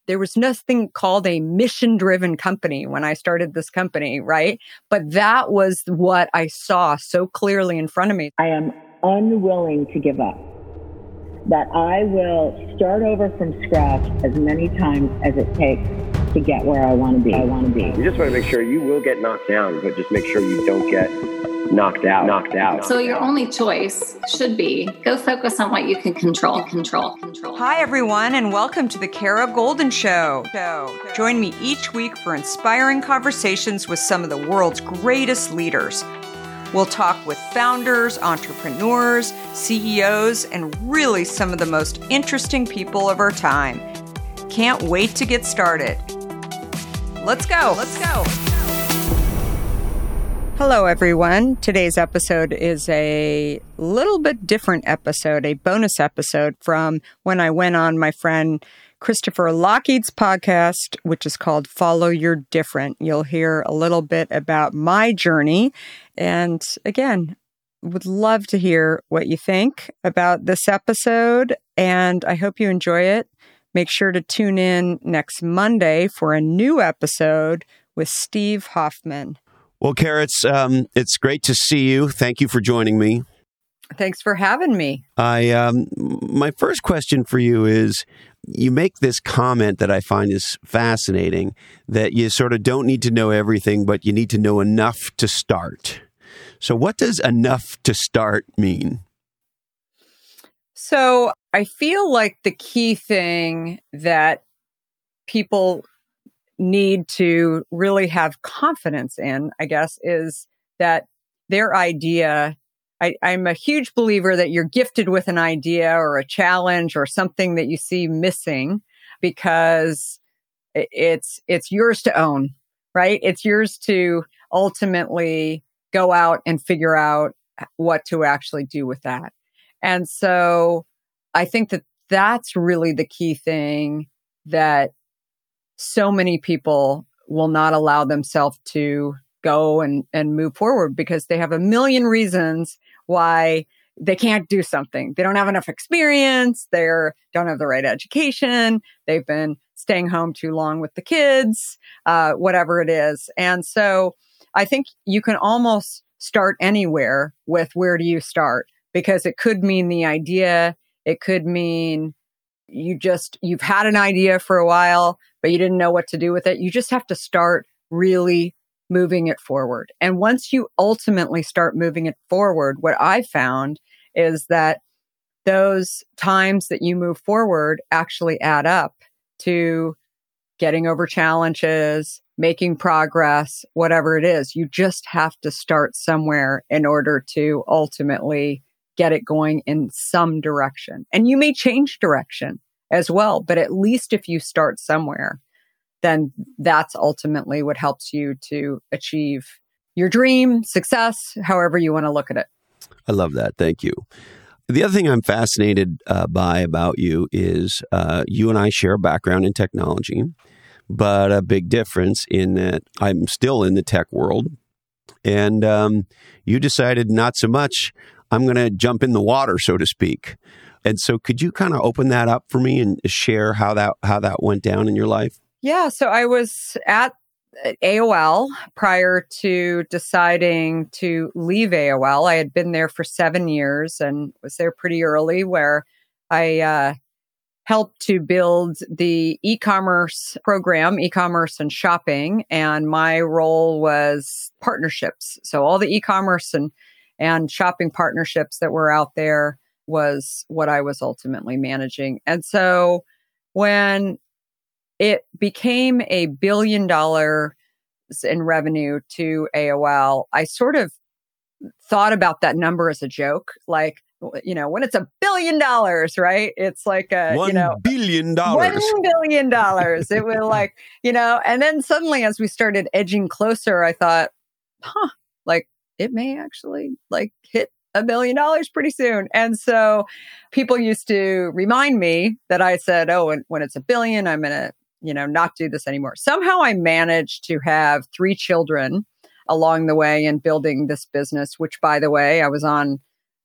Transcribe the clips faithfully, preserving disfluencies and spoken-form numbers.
there was nothing called a mission-driven company when I started this company, right? But that was what I saw so clearly in front of me. I am unwilling to give up. That I will start over from scratch as many times as it takes to get where I want to be. I want to be. You just want to make sure you will get knocked down, but just make sure you don't get knocked out. Knocked out. So your only choice should be go focus on what you can control. Control. Control. Hi, everyone, and welcome to the Kara Goldin Show. Join me each week for inspiring conversations with some of the world's greatest leaders. We'll talk with founders, entrepreneurs, C E Os, and really some of the most interesting people of our time. Can't wait to get started. Let's go. Let's go. Hello, everyone. Today's episode is a little bit different episode, a bonus episode from when I went on my friend Christopher Lockheed's podcast, which is called Follow Your Different. You'll hear a little bit about my journey. And again, would love to hear what you think about this episode. And I hope you enjoy it. Make sure to tune in next Monday for a new episode with Steve Hoffman. Well, Kara, it's, um, it's great to see you. Thank you for joining me. Thanks for having me. I um, my first question for you is, you make this comment that I find is fascinating, that you sort of don't need to know everything, but you need to know enough to start. So what does enough to start mean? So I feel like the key thing that people need to really have confidence in, I guess, is that their idea, I, I'm a huge believer that you're gifted with an idea or a challenge or something that you see missing because it's, it's yours to own, right? It's yours to ultimately go out and figure out what to actually do with that. And so I think that that's really the key thing that so many people will not allow themselves to go and, and move forward because they have a million reasons why they can't do something. They don't have enough experience. They don't have the right education. They've been staying home too long with the kids, uh, whatever it is. And so I think you can almost start anywhere with where do you start? Because it could mean the idea. It could mean you just, you've had an idea for a while, but you didn't know what to do with it. You just have to start really moving it forward. And once you ultimately start moving it forward, what I found is that those times that you move forward actually add up to getting over challenges, making progress, whatever it is. You just have to start somewhere in order to ultimately get it going in some direction. And you may change direction as well, but at least if you start somewhere, then that's ultimately what helps you to achieve your dream, success, however you want to look at it. I love that. Thank you. The other thing I'm fascinated uh, by about you is uh, you and I share a background in technology, but a big difference in that I'm still in the tech world. And um, you decided not so much, I'm going to jump in the water, so to speak. And so could you kind of open that up for me and share how that how that went down in your life? Yeah, so I was at A O L prior to deciding to leave A O L. I had been there for seven years and was there pretty early, where I uh, helped to build the e-commerce program, e-commerce and shopping. And my role was partnerships. So all the e-commerce and, and shopping partnerships that were out there was what I was ultimately managing. And so when it became a billion dollars in revenue to A O L, I sort of thought about that number as a joke. Like, you know, when it's a billion dollars, right? It's like a, one you know, billion dollars. One billion dollars. It was like, you know, and then suddenly as we started edging closer, I thought, huh, like it may actually like hit a billion dollars pretty soon. And so people used to remind me that I said, oh, when, when it's a billion, I'm going to, you know, not do this anymore. Somehow I managed to have three children along the way in building this business, which, by the way, I was on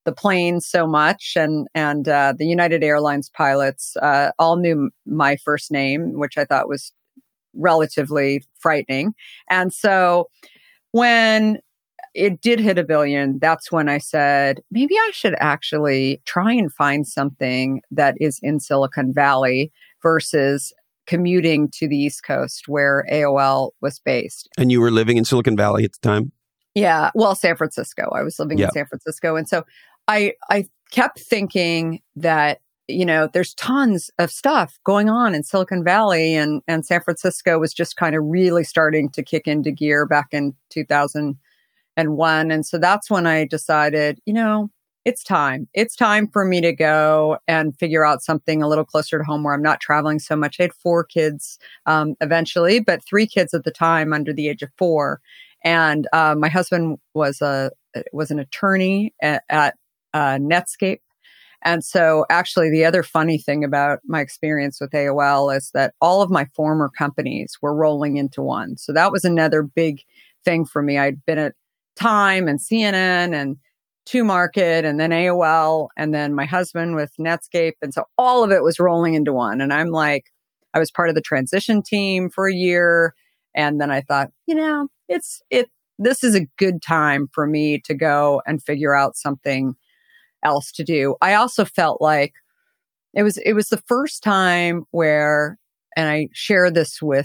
the planes so much, and and uh, the United Airlines pilots uh, all knew my first name, which I thought was relatively frightening. And so when it did hit a billion, that's when I said, maybe I should actually try and find something that is in Silicon Valley versus commuting to the East Coast where A O L was based. And you were living in Silicon Valley at the time? Yeah. Well, San Francisco. I was living yeah. in San Francisco. And so I, I kept thinking that, you know, there's tons of stuff going on in Silicon Valley, and, and San Francisco was just kind of really starting to kick into gear back in two thousand one. And so that's when I decided, you know, it's time. It's time for me to go and figure out something a little closer to home where I'm not traveling so much. I had four kids um, eventually, but three kids at the time under the age of four. And uh, my husband was a was an attorney at, at uh, Netscape. And so actually the other funny thing about my experience with A O L is that all of my former companies were rolling into one. So that was another big thing for me. I'd been at Time and C N N and two Market and then A O L and then my husband with Netscape. And so all of it was rolling into one. And I'm like, I was part of the transition team for a year. And then I thought, you know, it's, it, this is a good time for me to go and figure out something else to do. I also felt like it was, it was the first time where, and I share this with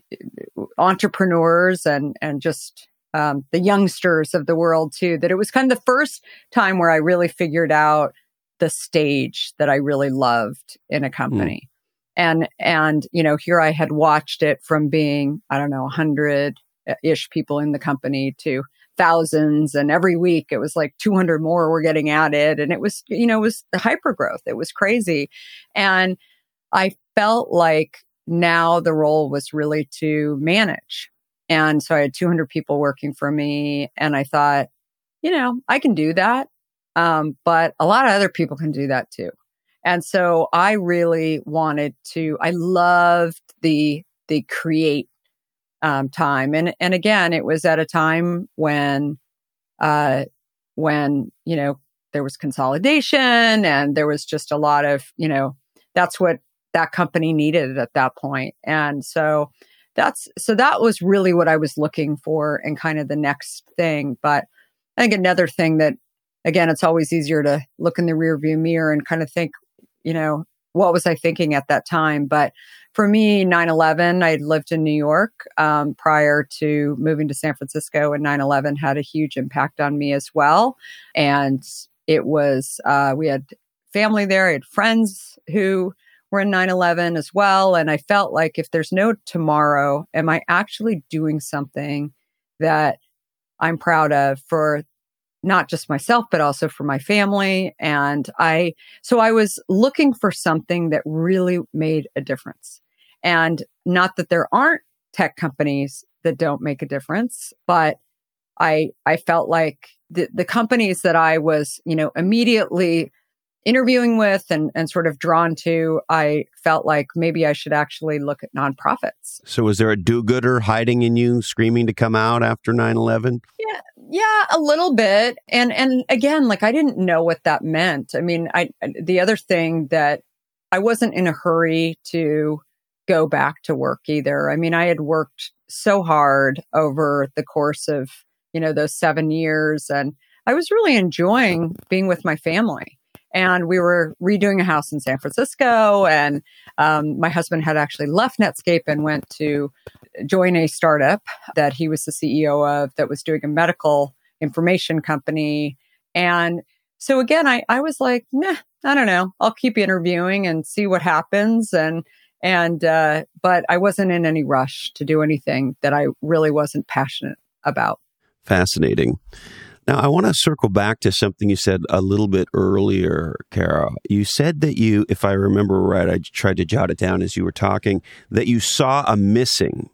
entrepreneurs and, and just, um, the youngsters of the world too, that it was kind of the first time where I really figured out the stage that I really loved in a company. Mm. And, and, you know, here I had watched it from being, I don't know, a hundred ish people in the company to thousands. And every week it was like two hundred more were getting added. And it was, you know, it was the hyper growth. It was crazy. And I felt like now the role was really to manage. And so I had two hundred people working for me. And I thought, you know, I can do that. Um, but a lot of other people can do that too. And so I really wanted to, I loved the, the create um, time. And, and again, it was at a time when, uh, when, you know, there was consolidation and there was just a lot of, you know, that's what that company needed at that point. And so that's, so that was really what I was looking for and kind of the next thing. But I think another thing that, again, it's always easier to look in the rearview mirror and kind of think, you know, what was I thinking at that time? But for me, nine eleven, I lived in New York um, prior to moving to San Francisco, and nine eleven had a huge impact on me as well. And it was, uh, we had family there, I had friends who were in nine eleven as well. And I felt like if there's no tomorrow, am I actually doing something that I'm proud of for not just myself, but also for my family? And I, so I was looking for something that really made a difference. And not that there aren't tech companies that don't make a difference, but I, I felt like the, the companies that I was, you know, immediately interviewing with and, and sort of drawn to, I felt like maybe I should actually look at nonprofits. So was there a do-gooder hiding in you, screaming to come out after nine eleven? Yeah, yeah, a little bit. And and again, like I didn't know what that meant. I mean, I the other thing that I wasn't in a hurry to go back to work either. I mean, I had worked so hard over the course of, you know, those seven years, and I was really enjoying being with my family. And we were redoing a house in San Francisco, and um, my husband had actually left Netscape and went to join a startup that he was the C E O of that was doing a medical information company. And so again, I, I was like, nah, I don't know. I'll keep interviewing and see what happens. And, and, uh, but I wasn't in any rush to do anything that I really wasn't passionate about. Fascinating. Now, I want to circle back to something you said a little bit earlier, Kara. You said that you, if I remember right, I tried to jot it down as you were talking, that you saw a missing.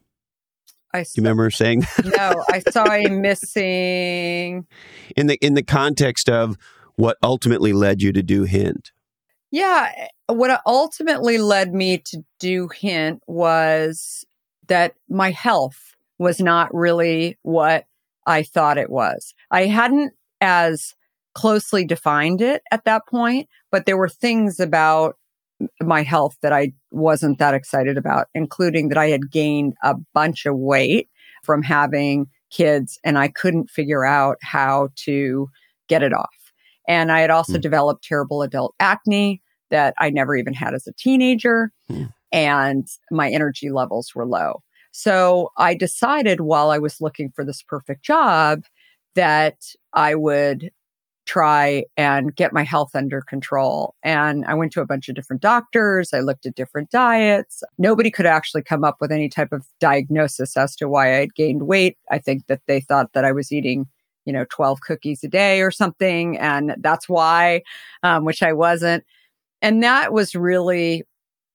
I saw, you remember saying that? No, I saw a missing. In the in the context of what ultimately led you to do Hint. Yeah, what ultimately led me to do Hint was that my health was not really what I thought it was. I hadn't as closely defined it at that point, but there were things about my health that I wasn't that excited about, including that I had gained a bunch of weight from having kids and I couldn't figure out how to get it off. And I had also mm. developed terrible adult acne that I never even had as a teenager. Mm. And my energy levels were low. So I decided while I was looking for this perfect job that I would try and get my health under control. And I went to a bunch of different doctors. I looked at different diets. Nobody could actually come up with any type of diagnosis as to why I had gained weight. I think that they thought that I was eating, you know, twelve cookies a day or something. And that's why, um, which I wasn't. And that was really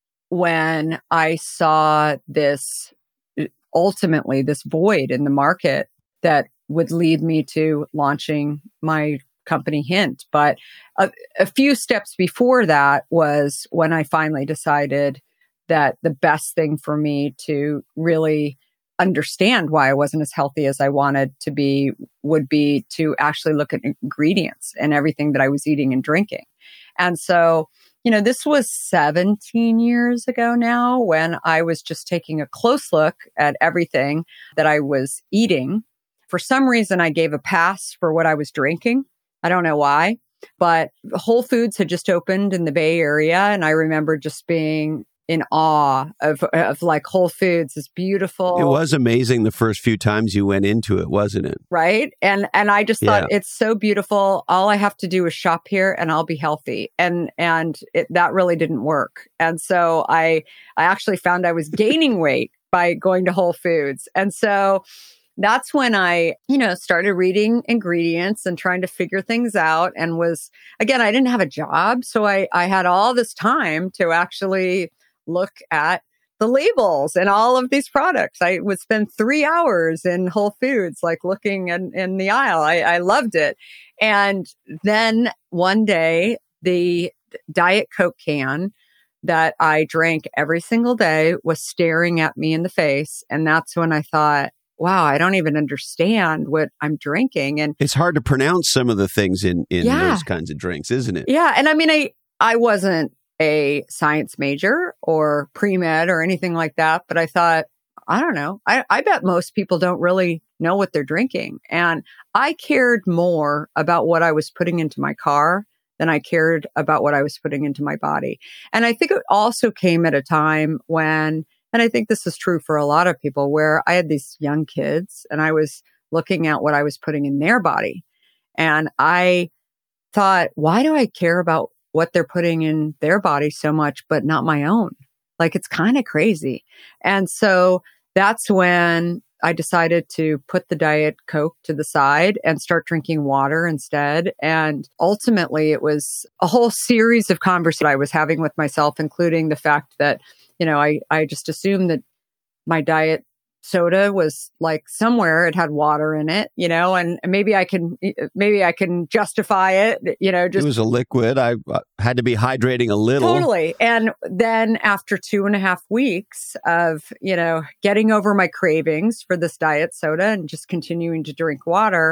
when I saw this, ultimately this void in the market that would lead me to launching my company Hint. But a, a few steps before that was when I finally decided that the best thing for me to really understand why I wasn't as healthy as I wanted to be would be to actually look at ingredients and everything that I was eating and drinking. And so, you know, this was seventeen years ago now when I was just taking a close look at everything that I was eating. For some reason, I gave a pass for what I was drinking. I don't know why, but Whole Foods had just opened in the Bay Area. And I remember just being in awe of, of like Whole Foods is beautiful. It was amazing the first few times you went into it, wasn't it? Right. And, and I just thought yeah. it's so beautiful. All I have to do is shop here and I'll be healthy. And, and it, that really didn't work. And so I, I actually found I was gaining weight by going to Whole Foods. And so that's when I, you know, started reading ingredients and trying to figure things out and was, again, I didn't have a job. So I, I had all this time to actually look at the labels and all of these products. I would spend three hours in Whole Foods, like looking in, in the aisle. I, I loved it. And then one day, the Diet Coke can that I drank every single day was staring at me in the face. And that's when I thought, wow, I don't even understand what I'm drinking. And it's hard to pronounce some of the things in, in yeah. those kinds of drinks, isn't it? Yeah. And I mean, I, I wasn't a science major or pre-med or anything like that, but I thought, I don't know. I, I bet most people don't really know what they're drinking. And I cared more about what I was putting into my car than I cared about what I was putting into my body. And I think it also came at a time when, and I think this is true for a lot of people, where I had these young kids and I was looking at what I was putting in their body. And I thought, why do I care about what they're putting in their body so much, but not my own? Like, it's kind of crazy. And so that's when I decided to put the Diet Coke to the side and start drinking water instead. And ultimately, it was a whole series of conversations I was having with myself, including the fact that, you know, I, I just assumed that my diet soda was like somewhere it had water in it, you know, and maybe I can, maybe I can justify it, you know, just. It was a liquid. I uh, had to be hydrating a little. Totally. And then after two and a half weeks of, you know, getting over my cravings for this diet soda and just continuing to drink water,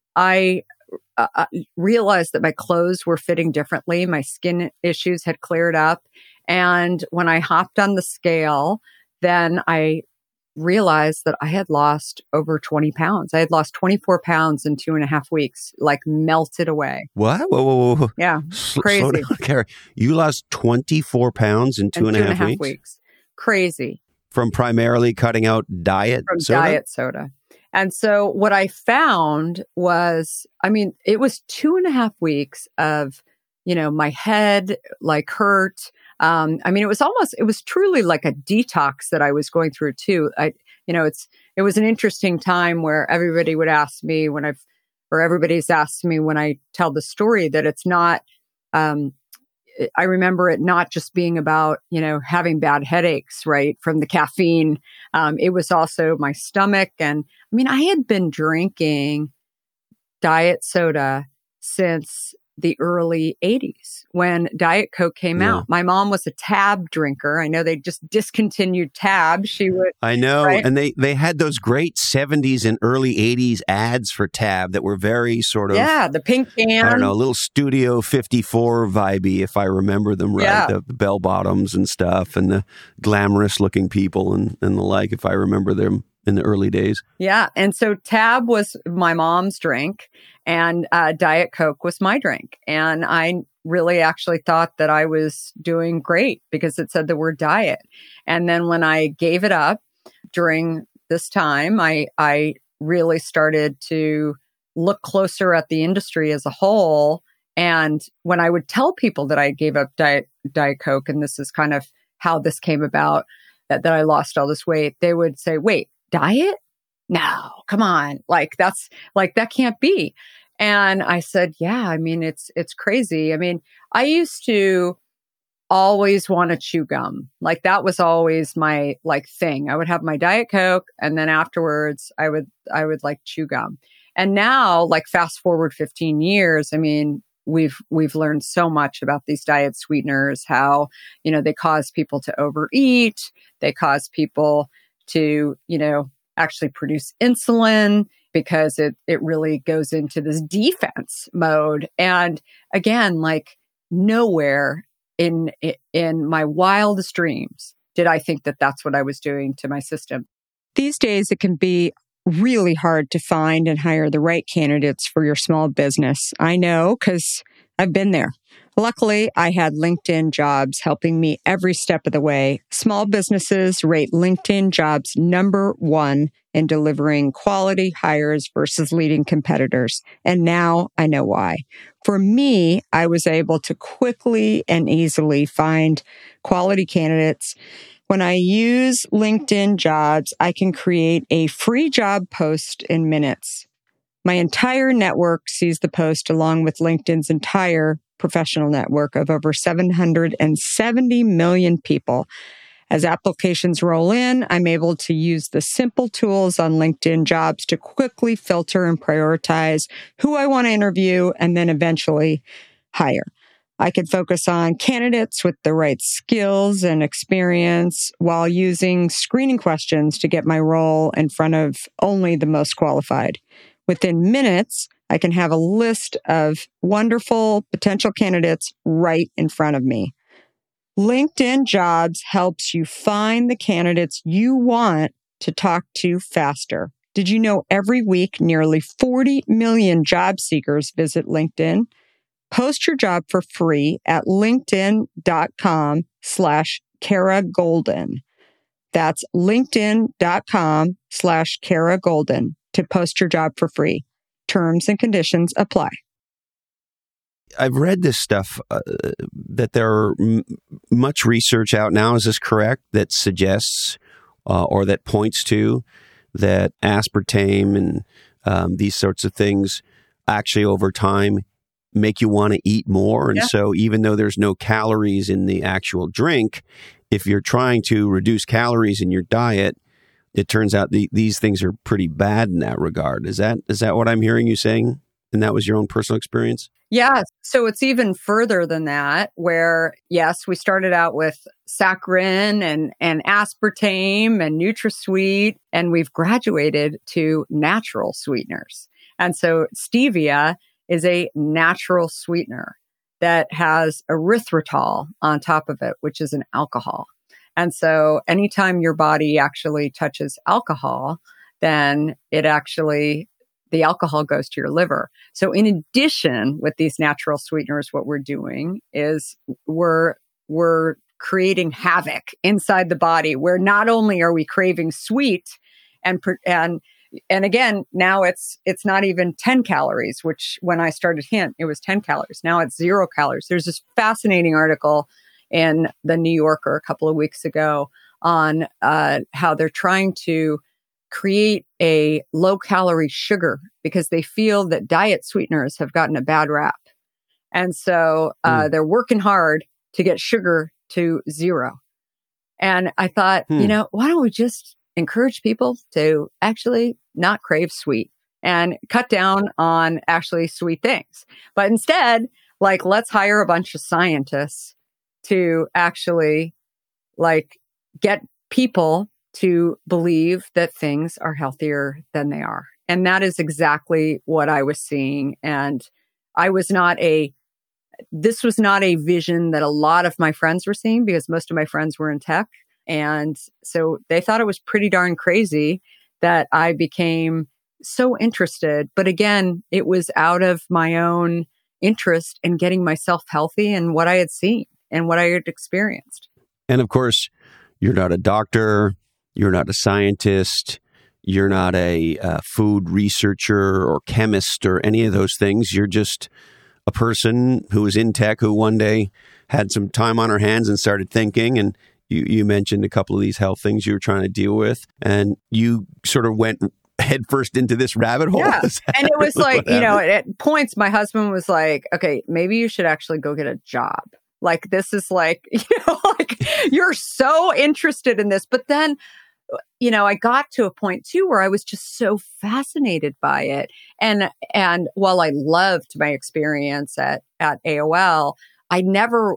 I uh, realized that my clothes were fitting differently. My skin issues had cleared up. And when I hopped on the scale, then I realized that I had lost over twenty pounds. I had lost twenty-four pounds in two and a half weeks, like melted away. What? Whoa, whoa, whoa. Yeah. Sl- crazy. Slow down, Carrie. You lost twenty-four pounds in two, in and, two a half and a half weeks? weeks. Crazy. From primarily cutting out diet From soda? diet soda. And so what I found was, I mean, it was two and a half weeks of, you know, my head like hurt. Um, I mean, it was almost, it was truly like a detox that I was going through too. I, you know, it's, it was an interesting time where everybody would ask me when I've, or everybody's asked me when I tell the story that it's not, um, I remember it not just being about, you know, having bad headaches, right, from the caffeine. Um, it was also my stomach. And I mean, I had been drinking diet soda since the early eighties when Diet Coke came Yeah. out. My mom was a Tab drinker. I know they just discontinued Tab. She would. I know. Right? And they, they had those great seventies and early eighties ads for Tab that were very sort of, Yeah, the pink can. I don't know, a little Studio fifty-four vibey, if I remember them right. Yeah. The, the bell bottoms and stuff and the glamorous looking people and, and the like, if I remember them in the early days. Yeah. And so Tab was my mom's drink and uh, Diet Coke was my drink. And I really actually thought that I was doing great because it said the word diet. And then when I gave it up during this time, I, I really started to look closer at the industry as a whole. And when I would tell people that I gave up Diet, Diet Coke, and this is kind of how this came about, that, that I lost all this weight, they would say, wait, diet? No, come on. Like that's like, that can't be. And I said, yeah, I mean, it's, it's crazy. I mean, I used to always want to chew gum. Like that was always my like thing. I would have my Diet Coke and then afterwards I would, I would like chew gum. And now like fast forward fifteen years, I mean, we've, we've learned so much about these diet sweeteners, how, you know, they cause people to overeat. They cause people to, you know, actually produce insulin because it, it really goes into this defense mode. And again, like nowhere in, in my wildest dreams did I think that that's what I was doing to my system. These days, it can be really hard to find and hire the right candidates for your small business. I know because I've been there. Luckily, I had LinkedIn Jobs helping me every step of the way. Small businesses rate LinkedIn Jobs number one in delivering quality hires versus leading competitors. And now I know why. For me, I was able to quickly and easily find quality candidates. When I use LinkedIn Jobs, I can create a free job post in minutes. My entire network sees the post along with LinkedIn's entire professional network of over seven hundred seventy million people. As applications roll in, I'm able to use the simple tools on LinkedIn Jobs to quickly filter and prioritize who I want to interview and then eventually hire. I could focus on candidates with the right skills and experience while using screening questions to get my role in front of only the most qualified. Within minutes, I can have a list of wonderful potential candidates right in front of me. LinkedIn Jobs helps you find the candidates you want to talk to faster. Did you know every week nearly forty million job seekers visit LinkedIn? Post your job for free at linkedin.com slash Kara Golden. That's linkedin.com slash Kara Golden to post your job for free. Terms and conditions apply. I've read this stuff uh, that there are m- much research out now. Is this correct? That suggests uh, or that points to that aspartame and um, these sorts of things actually over time make you want to eat more. And yeah. so even though there's no calories in the actual drink, if you're trying to reduce calories in your diet, it turns out the, these things are pretty bad in that regard. Is that is that what I'm hearing you saying? And that was your own personal experience? Yeah. So it's even further than that, where, yes, we started out with saccharin and, and aspartame and NutraSweet, and we've graduated to natural sweeteners. And so stevia is a natural sweetener that has erythritol on top of it, which is an alcohol. And so anytime your body actually touches alcohol, then it actually, the alcohol goes to your liver. So in addition, with these natural sweeteners, what we're doing is we're, we're creating havoc inside the body where not only are we craving sweet and, and, and again, now it's, it's not even ten calories, which when I started Hint, it was ten calories. Now it's zero calories. There's this fascinating article in the New Yorker a couple of weeks ago on uh, how they're trying to create a low calorie sugar because they feel that diet sweeteners have gotten a bad rap. And so uh, mm. they're working hard to get sugar to zero. And I thought, hmm. you know, why don't we just encourage people to actually not crave sweet and cut down on actually sweet things? But instead, Like, let's hire a bunch of scientists to actually like get people to believe that things are healthier than they are. And that is exactly what I was seeing. And I was not a, this was not a vision that a lot of my friends were seeing, because most of my friends were in tech. And so they thought it was pretty darn crazy that I became so interested. But again, it was out of my own interest in getting myself healthy and what I had seen and what I had experienced. And of course, you're not a doctor, you're not a scientist, you're not a uh, food researcher or chemist or any of those things. You're just a person who was in tech who one day had some time on her hands and started thinking. And you, you mentioned a couple of these health things you were trying to deal with, and you sort of went headfirst into this rabbit hole. Yeah. And it was like, you know, at points, my husband was like, okay, maybe you should actually go get a job. Like, this is like, you know, like you're so interested in this. But then, you know, I got to a point too where I was just so fascinated by it. And, and while I loved my experience at, at A O L, I never,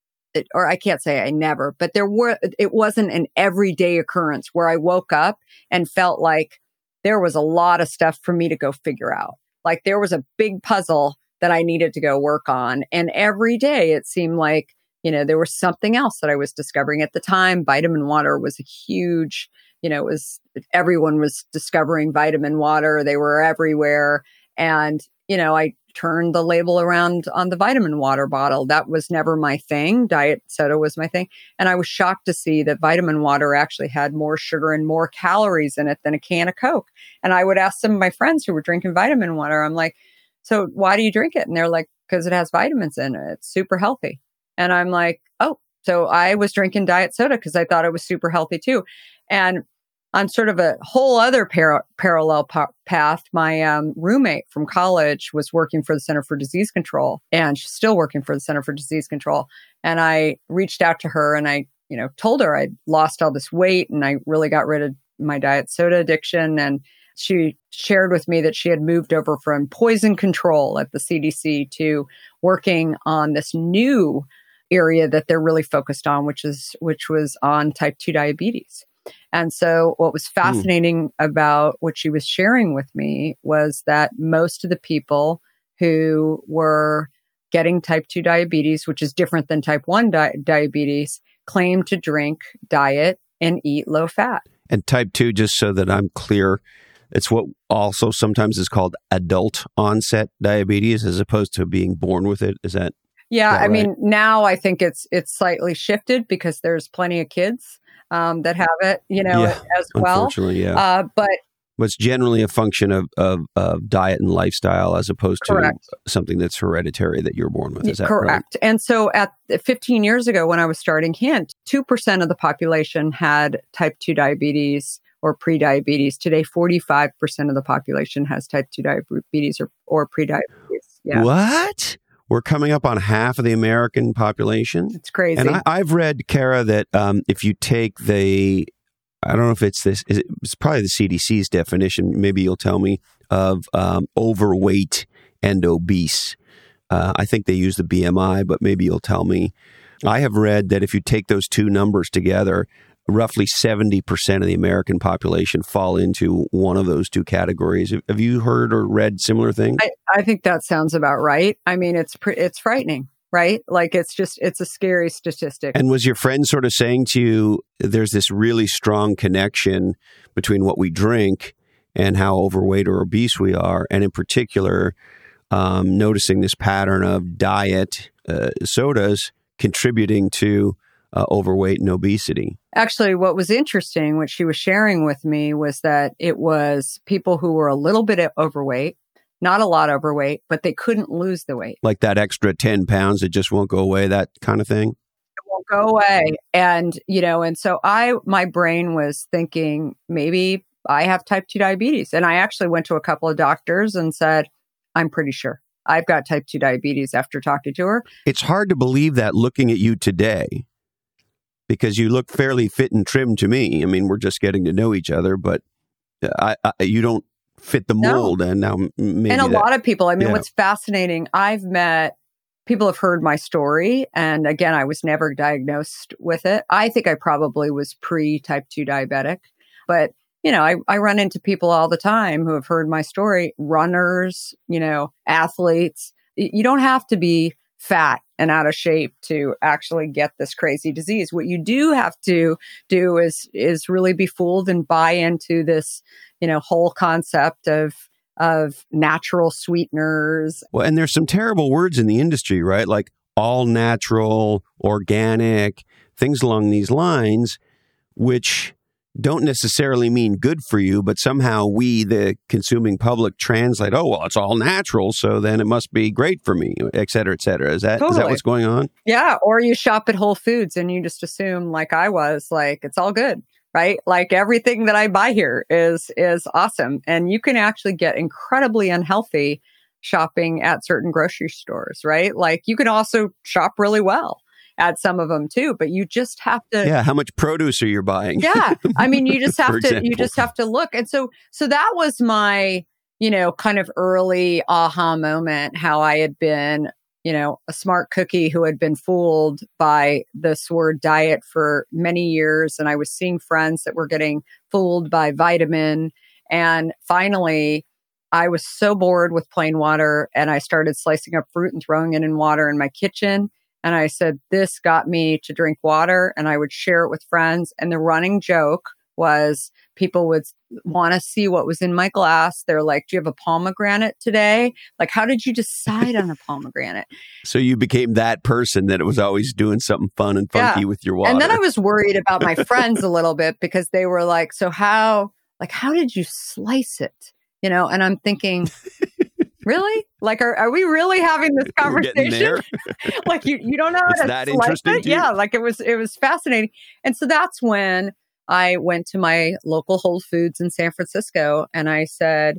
or I can't say I never, but there were, it wasn't an everyday occurrence where I woke up and felt like there was a lot of stuff for me to go figure out. Like, there was a big puzzle that I needed to go work on. And every day it seemed like, you know, there was something else that I was discovering. At the time, vitamin water was a huge, you know, it was, everyone was discovering vitamin water. They were everywhere. And, you know, I turned the label around on the vitamin water bottle. That was never my thing. Diet soda was my thing. And I was shocked to see that vitamin water actually had more sugar and more calories in it than a can of Coke. And I would ask some of my friends who were drinking vitamin water, I'm like, so why do you drink it? And they're like, because it has vitamins in it. It's super healthy. And I'm like, oh, so I was drinking diet soda because I thought it was super healthy too. And on sort of a whole other par- parallel pa- path, my um, roommate from college was working for the Center for Disease Control, and she's still working for the Center for Disease Control. And I reached out to her and I, you know, told her I'd lost all this weight and I really got rid of my diet soda addiction. And she shared with me that she had moved over from poison control at the C D C to working on this new area that they're really focused on, which is which was on type two diabetes. And so what was fascinating mm. about what she was sharing with me was that most of the people who were getting type two diabetes, which is different than type one di- diabetes, claimed to drink diet and eat low fat. And type two, just so that I'm clear, it's what also sometimes is called adult onset diabetes as opposed to being born with it. Is that? Yeah. Is that I right? mean, now I think it's, it's slightly shifted because there's plenty of kids um, that have it, you know, yeah, as well. Unfortunately, yeah. Uh, but it's generally a function of, of, of diet and lifestyle as opposed correct. to something that's hereditary that you're born with. Is that correct? Right? And so at fifteen years ago, when I was starting Hint, two percent of the population had type two diabetes or pre-diabetes. Today, forty-five percent of the population has type two diabetes or, or pre-diabetes. Yeah. What? We're coming up on half of the American population. It's crazy. And I, I've read, Kara, that um, if you take the, I don't know if it's this, is it, it's probably the C D C's definition, maybe you'll tell me, of um, overweight and obese. Uh, I think they use the B M I, but maybe you'll tell me. I have read that if you take those two numbers together, roughly seventy percent of the American population fall into one of those two categories. Have you heard or read similar things? I, I think that sounds about right. I mean, it's pre- it's frightening, right? Like, it's just, it's a scary statistic. And was your friend sort of saying to you, there's this really strong connection between what we drink and how overweight or obese we are? And in particular, um, noticing this pattern of diet uh, sodas contributing to Uh, overweight and obesity. Actually, what was interesting, what she was sharing with me, was that it was people who were a little bit overweight, not a lot overweight, but they couldn't lose the weight. Like that extra ten pounds that just won't go away, that kind of thing? It won't go away. And, you know, and so I, my brain was thinking, maybe I have type two diabetes. And I actually went to a couple of doctors and said, I'm pretty sure I've got type two diabetes after talking to her. It's hard to believe that looking at you today, because you look fairly fit and trim to me. I mean, we're just getting to know each other, but I, I, you don't fit the mold. No. And now maybe And a that, lot of people, I mean, yeah. what's fascinating, I've met people have heard my story. And again, I was never diagnosed with it. I think I probably was pre-type two diabetic. But, you know, I, I run into people all the time who have heard my story, runners, you know, athletes. You don't have to be fat and out of shape to actually get this crazy disease. What you do have to do is is really be fooled and buy into this, you know, whole concept of of natural sweeteners. Well, and there's some terrible words in the industry, right? Like all natural, organic, things along these lines, which don't necessarily mean good for you, but somehow we, the consuming public, translate, oh, well, it's all natural, so then it must be great for me, et cetera, et cetera. Is that, Totally. Is that what's going on? Yeah. Or you shop at Whole Foods and you just assume, like I was, like, it's all good, right? Like everything that I buy here is, is awesome. And you can actually get incredibly unhealthy shopping at certain grocery stores, right? Like you can also shop really well at some of them too, but you just have to. Yeah. How much produce are you buying? Yeah. I mean, you just have to, example. you just have to look. And so, so that was my, you know, kind of early aha moment, how I had been, you know, a smart cookie who had been fooled by this word diet for many years. And I was seeing friends that were getting fooled by vitamin. And finally, I was so bored with plain water and I started slicing up fruit and throwing it in water in my kitchen. And I said, this got me to drink water, and I would share it with friends. And the running joke was people would want to see what was in my glass. They're like, do you have a pomegranate today? Like, how did you decide on a pomegranate? So you became that person that was always doing something fun and funky Yeah. with your water. And then I was worried about my friends a little bit because they were like, so how, like, how did you slice it? You know, and I'm thinking, really? Like, are, are we really having this We're getting conversation? there. Like, you, you don't know how It's to that slice interesting it? to you? Yeah, like it was, it was fascinating. And so that's when I went to my local Whole Foods in San Francisco and I said,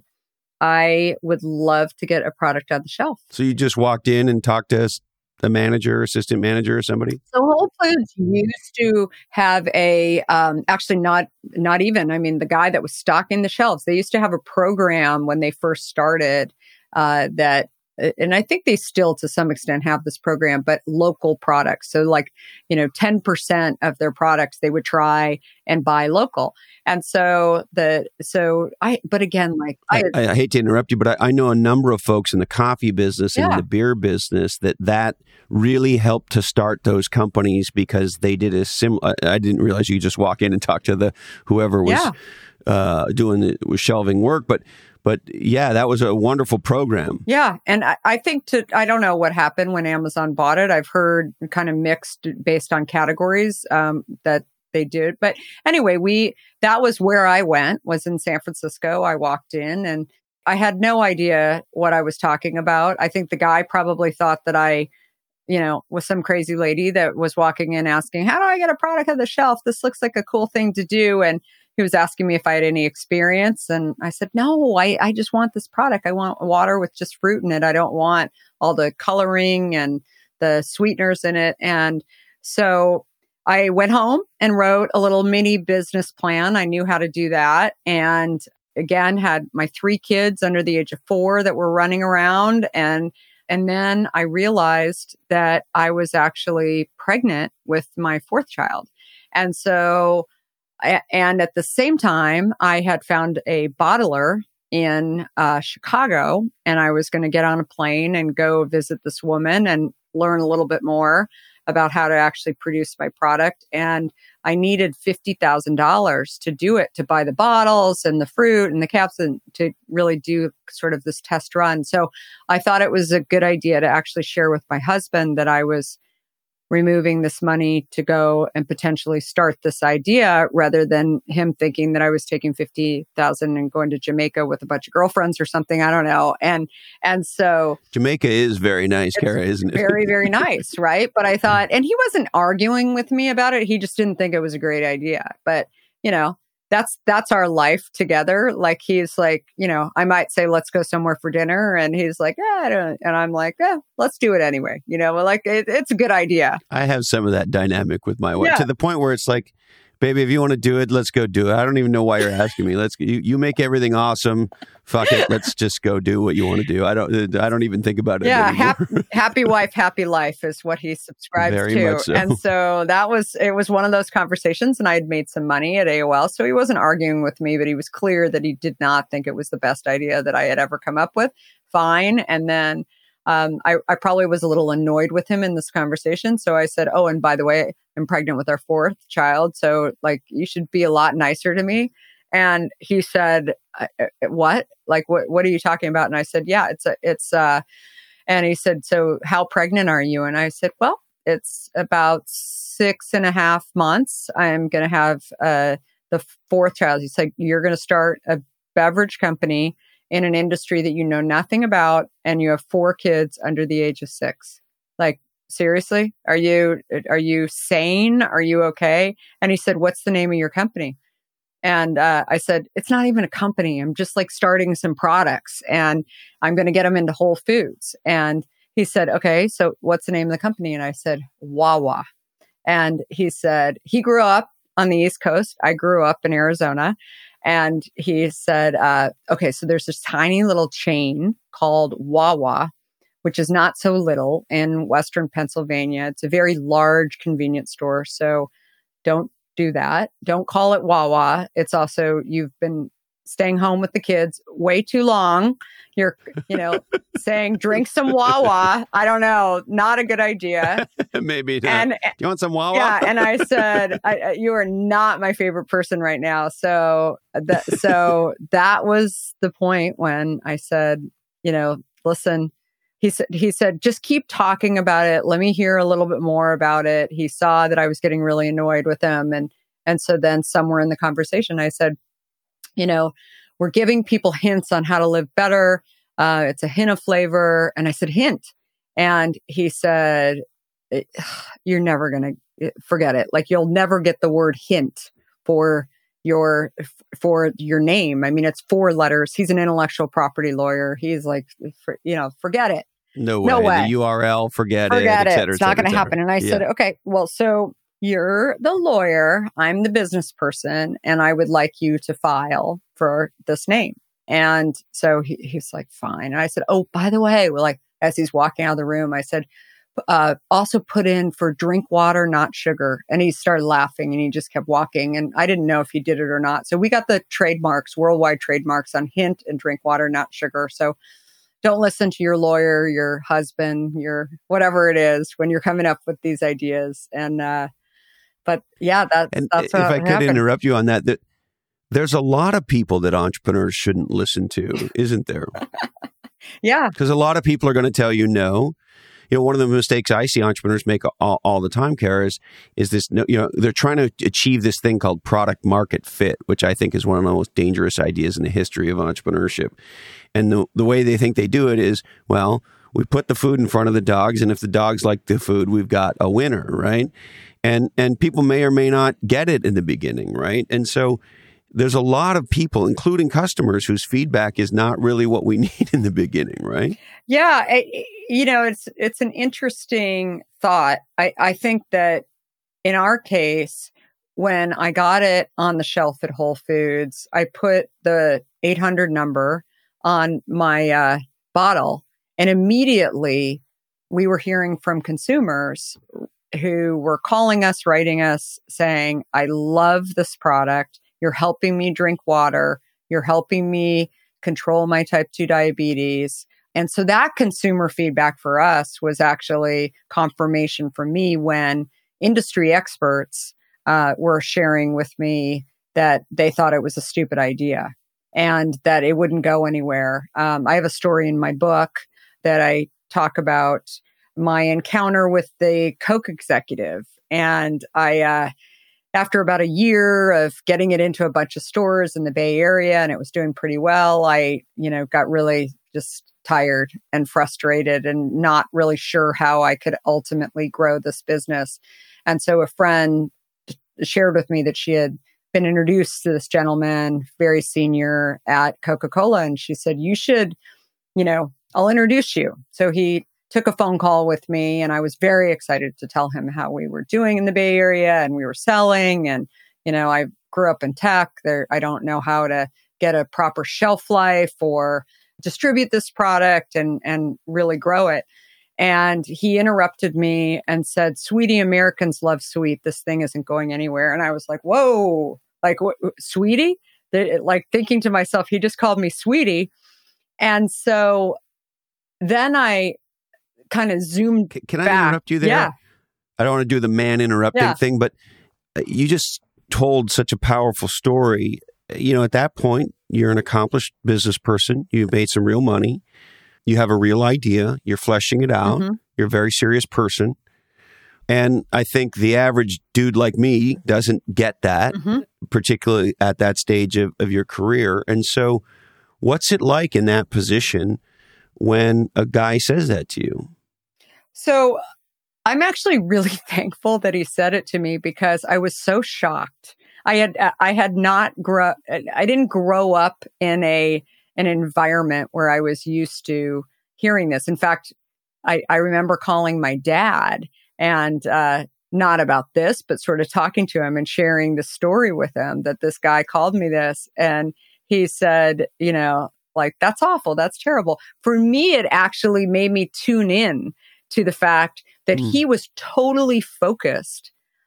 I would love to get a product on the shelf. So you just walked in and talked to a manager, assistant manager, or somebody? So Whole Foods used to have a, um, actually not, not even, I mean, the guy that was stocking the shelves, they used to have a program when they first started uh, that, and I think they still to some extent have this program, but local products. So like, you know, ten percent of their products they would try and buy local. And so the, so I, but again, like, I, I, I hate to interrupt you, but I, I know a number of folks in the coffee business and Yeah. in the beer business that that really helped to start those companies because they did a sim. I, I didn't realize you just walk in and talk to the whoever was Yeah. uh, doing the was shelving work, but. But yeah, that was a wonderful program. Yeah. And I, I think to, I don't know what happened when Amazon bought it. I've heard kind of mixed based on categories um, that they did. But anyway, we, that was where I went, was in San Francisco. I walked in and I had no idea what I was talking about. I think the guy probably thought that I, you know, was some crazy lady that was walking in asking, how do I get a product on the shelf? This looks like a cool thing to do. And he was asking me if I had any experience. And I said, no, I, I just want this product. I want water with just fruit in it. I don't want all the coloring and the sweeteners in it. And so I went home and wrote a little mini business plan. I knew how to do that. And again, had my three kids under the age of four that were running around. And, and then I realized that I was actually pregnant with my fourth child. And so And at the same time, I had found a bottler in uh, Chicago, and I was going to get on a plane and go visit this woman and learn a little bit more about how to actually produce my product. And I needed fifty thousand dollars to do it, to buy the bottles and the fruit and the caps and to really do sort of this test run. So I thought it was a good idea to actually share with my husband that I was removing this money to go and potentially start this idea, rather than him thinking that I was taking fifty thousand and going to Jamaica with a bunch of girlfriends or something. I don't know. And, and so Jamaica is very nice, Kara, isn't it? very, very nice. Right. But I thought, and he wasn't arguing with me about it. He just didn't think it was a great idea. But, you know, that's, that's our life together. Like, he's like, you know, I might say, let's go somewhere for dinner. And he's like, yeah, I don't, and I'm like, yeah, let's do it anyway. You know, like it, it's a good idea. I have some of that dynamic with my wife Yeah. to the point where it's like, baby, if you want to do it, let's go do it. I don't even know why you're asking me. Let's you, you make everything awesome. Fuck it. Let's just go do what you want to do. I don't I don't even think about it. Yeah, happy, happy wife, happy life is what he subscribes Very to. much so. And so that was it was one of those conversations, and I had made some money at A O L. So he wasn't arguing with me, but he was clear that he did not think it was the best idea that I had ever come up with. Fine. And then um, I, I probably was a little annoyed with him in this conversation. So I said, oh, and by the way, I'm pregnant with our fourth child. So like, you should be a lot nicer to me. And he said, what? Like, what, what are you talking about? And I said, yeah, it's, a, it's, uh, and he said, so how pregnant are you? And I said, well, it's about six and a half months. I'm going to have, uh, the fourth child. He said, you're going to start a beverage company in an industry that you know nothing about, and you have four kids under the age of six. Like, seriously? Are you, are you sane? Are you okay? And he said, what's the name of your company? And uh, I said, it's not even a company. I'm just like starting some products, and I'm going to get them into Whole Foods. And he said, okay, so what's the name of the company? And I said, Wawa. And he said, he grew up on the East Coast. I grew up in Arizona. And he said, uh, okay, so there's this tiny little chain called Wawa, which is not so little, in Western Pennsylvania. It's a very large convenience store. So don't do that. Don't call it Wawa. It's also, you've been staying home with the kids way too long. You're, you know, saying drink some Wawa. I don't know. Not a good idea. Maybe not. And, do you want some Wawa? Yeah. And I said, I, I, you are not my favorite person right now. So that, so that was the point when I said, you know, listen, he said, he said, just keep talking about it. Let me hear a little bit more about it. He saw that I was getting really annoyed with him. And, and so then somewhere in the conversation, I said, you know, we're giving people hints on how to live better. Uh, it's a hint of flavor. And I said, hint. And he said, you're never going to forget it. Like, you'll never get the word hint for your, for your name. I mean, it's four letters. He's an intellectual property lawyer. He's like, for, you know, forget it. No way. No way. The U R L, forget, forget it, et it. cetera, It's not going to cetera. happen. And I yeah. said, okay, well, so you're the lawyer, I'm the business person, and I would like you to file for this name. And so he, he's like, fine. And I said, oh, by the way, well, like, as he's walking out of the room, I said, uh, also put in for drink water, not sugar. And he started laughing, and he just kept walking. And I didn't know if he did it or not. So we got the trademarks, worldwide trademarks on hint and drink water, not sugar. So don't listen to your lawyer, your husband, your whatever it is when you're coming up with these ideas. And, uh, But yeah, that's, and that's if what I could happened. interrupt you on that, that there's a lot of people that entrepreneurs shouldn't listen to, isn't there? Yeah. Because a lot of people are going to tell you no. You know, one of the mistakes I see entrepreneurs make all, all the time, Kara, is, is this, you know, they're trying to achieve this thing called product market fit, which I think is one of the most dangerous ideas in the history of entrepreneurship. And the, the way they think they do it is, well, we put the food in front of the dogs, and if the dogs like the food, we've got a winner, right? And and people may or may not get it in the beginning, right? And so there's a lot of people, including customers, whose feedback is not really what we need in the beginning, right? Yeah, it, you know, it's it's an interesting thought. I, I think that in our case, when I got it on the shelf at Whole Foods, I put the eight hundred number on my uh, bottle, and immediately we were hearing from consumers who were calling us, writing us, saying, I love this product. You're helping me drink water. You're helping me control my type two diabetes. And so that consumer feedback for us was actually confirmation for me when industry experts uh, were sharing with me that they thought it was a stupid idea and that it wouldn't go anywhere. Um, I have a story in my book that I talk about my encounter with the Coke executive. And I, uh, after about a year of getting it into a bunch of stores in the Bay Area, and it was doing pretty well, I, you know, got really just tired and frustrated and not really sure how I could ultimately grow this business. And so a friend shared with me that she had been introduced to this gentleman, very senior at Coca-Cola. And she said, you should, you know, I'll introduce you. So he took a phone call with me, and I was very excited to tell him how we were doing in the Bay Area and we were selling and, you know, I grew up in tech. There, I don't know how to get a proper shelf life or distribute this product and, and really grow it. And he interrupted me and said, "Sweetie, Americans love sweet. This thing isn't going anywhere." And I was like, whoa, like, what, sweetie? They, like thinking to myself, he just called me sweetie. And so then I kind of zoomed Can, can I back. interrupt you there? Yeah. I don't want to do the man interrupting Yeah. thing, but you just told such a powerful story. You know, at that point, you're an accomplished business person. You've made some real money. You have a real idea. You're fleshing it out. Mm-hmm. You're a very serious person. And I think the average dude like me doesn't get that, Mm-hmm. particularly at that stage of, of your career. And so what's it like in that position when a guy says that to you? So I'm actually really thankful that he said it to me because I was so shocked. I had I had not grow I didn't grow up in a an environment where I was used to hearing this. In fact, I, I remember calling my dad and uh, not about this, but sort of talking to him and sharing the story with him that this guy called me this. And he said, you know, like, that's awful. That's terrible. For me, it actually made me tune in to the fact that mm. he was totally focused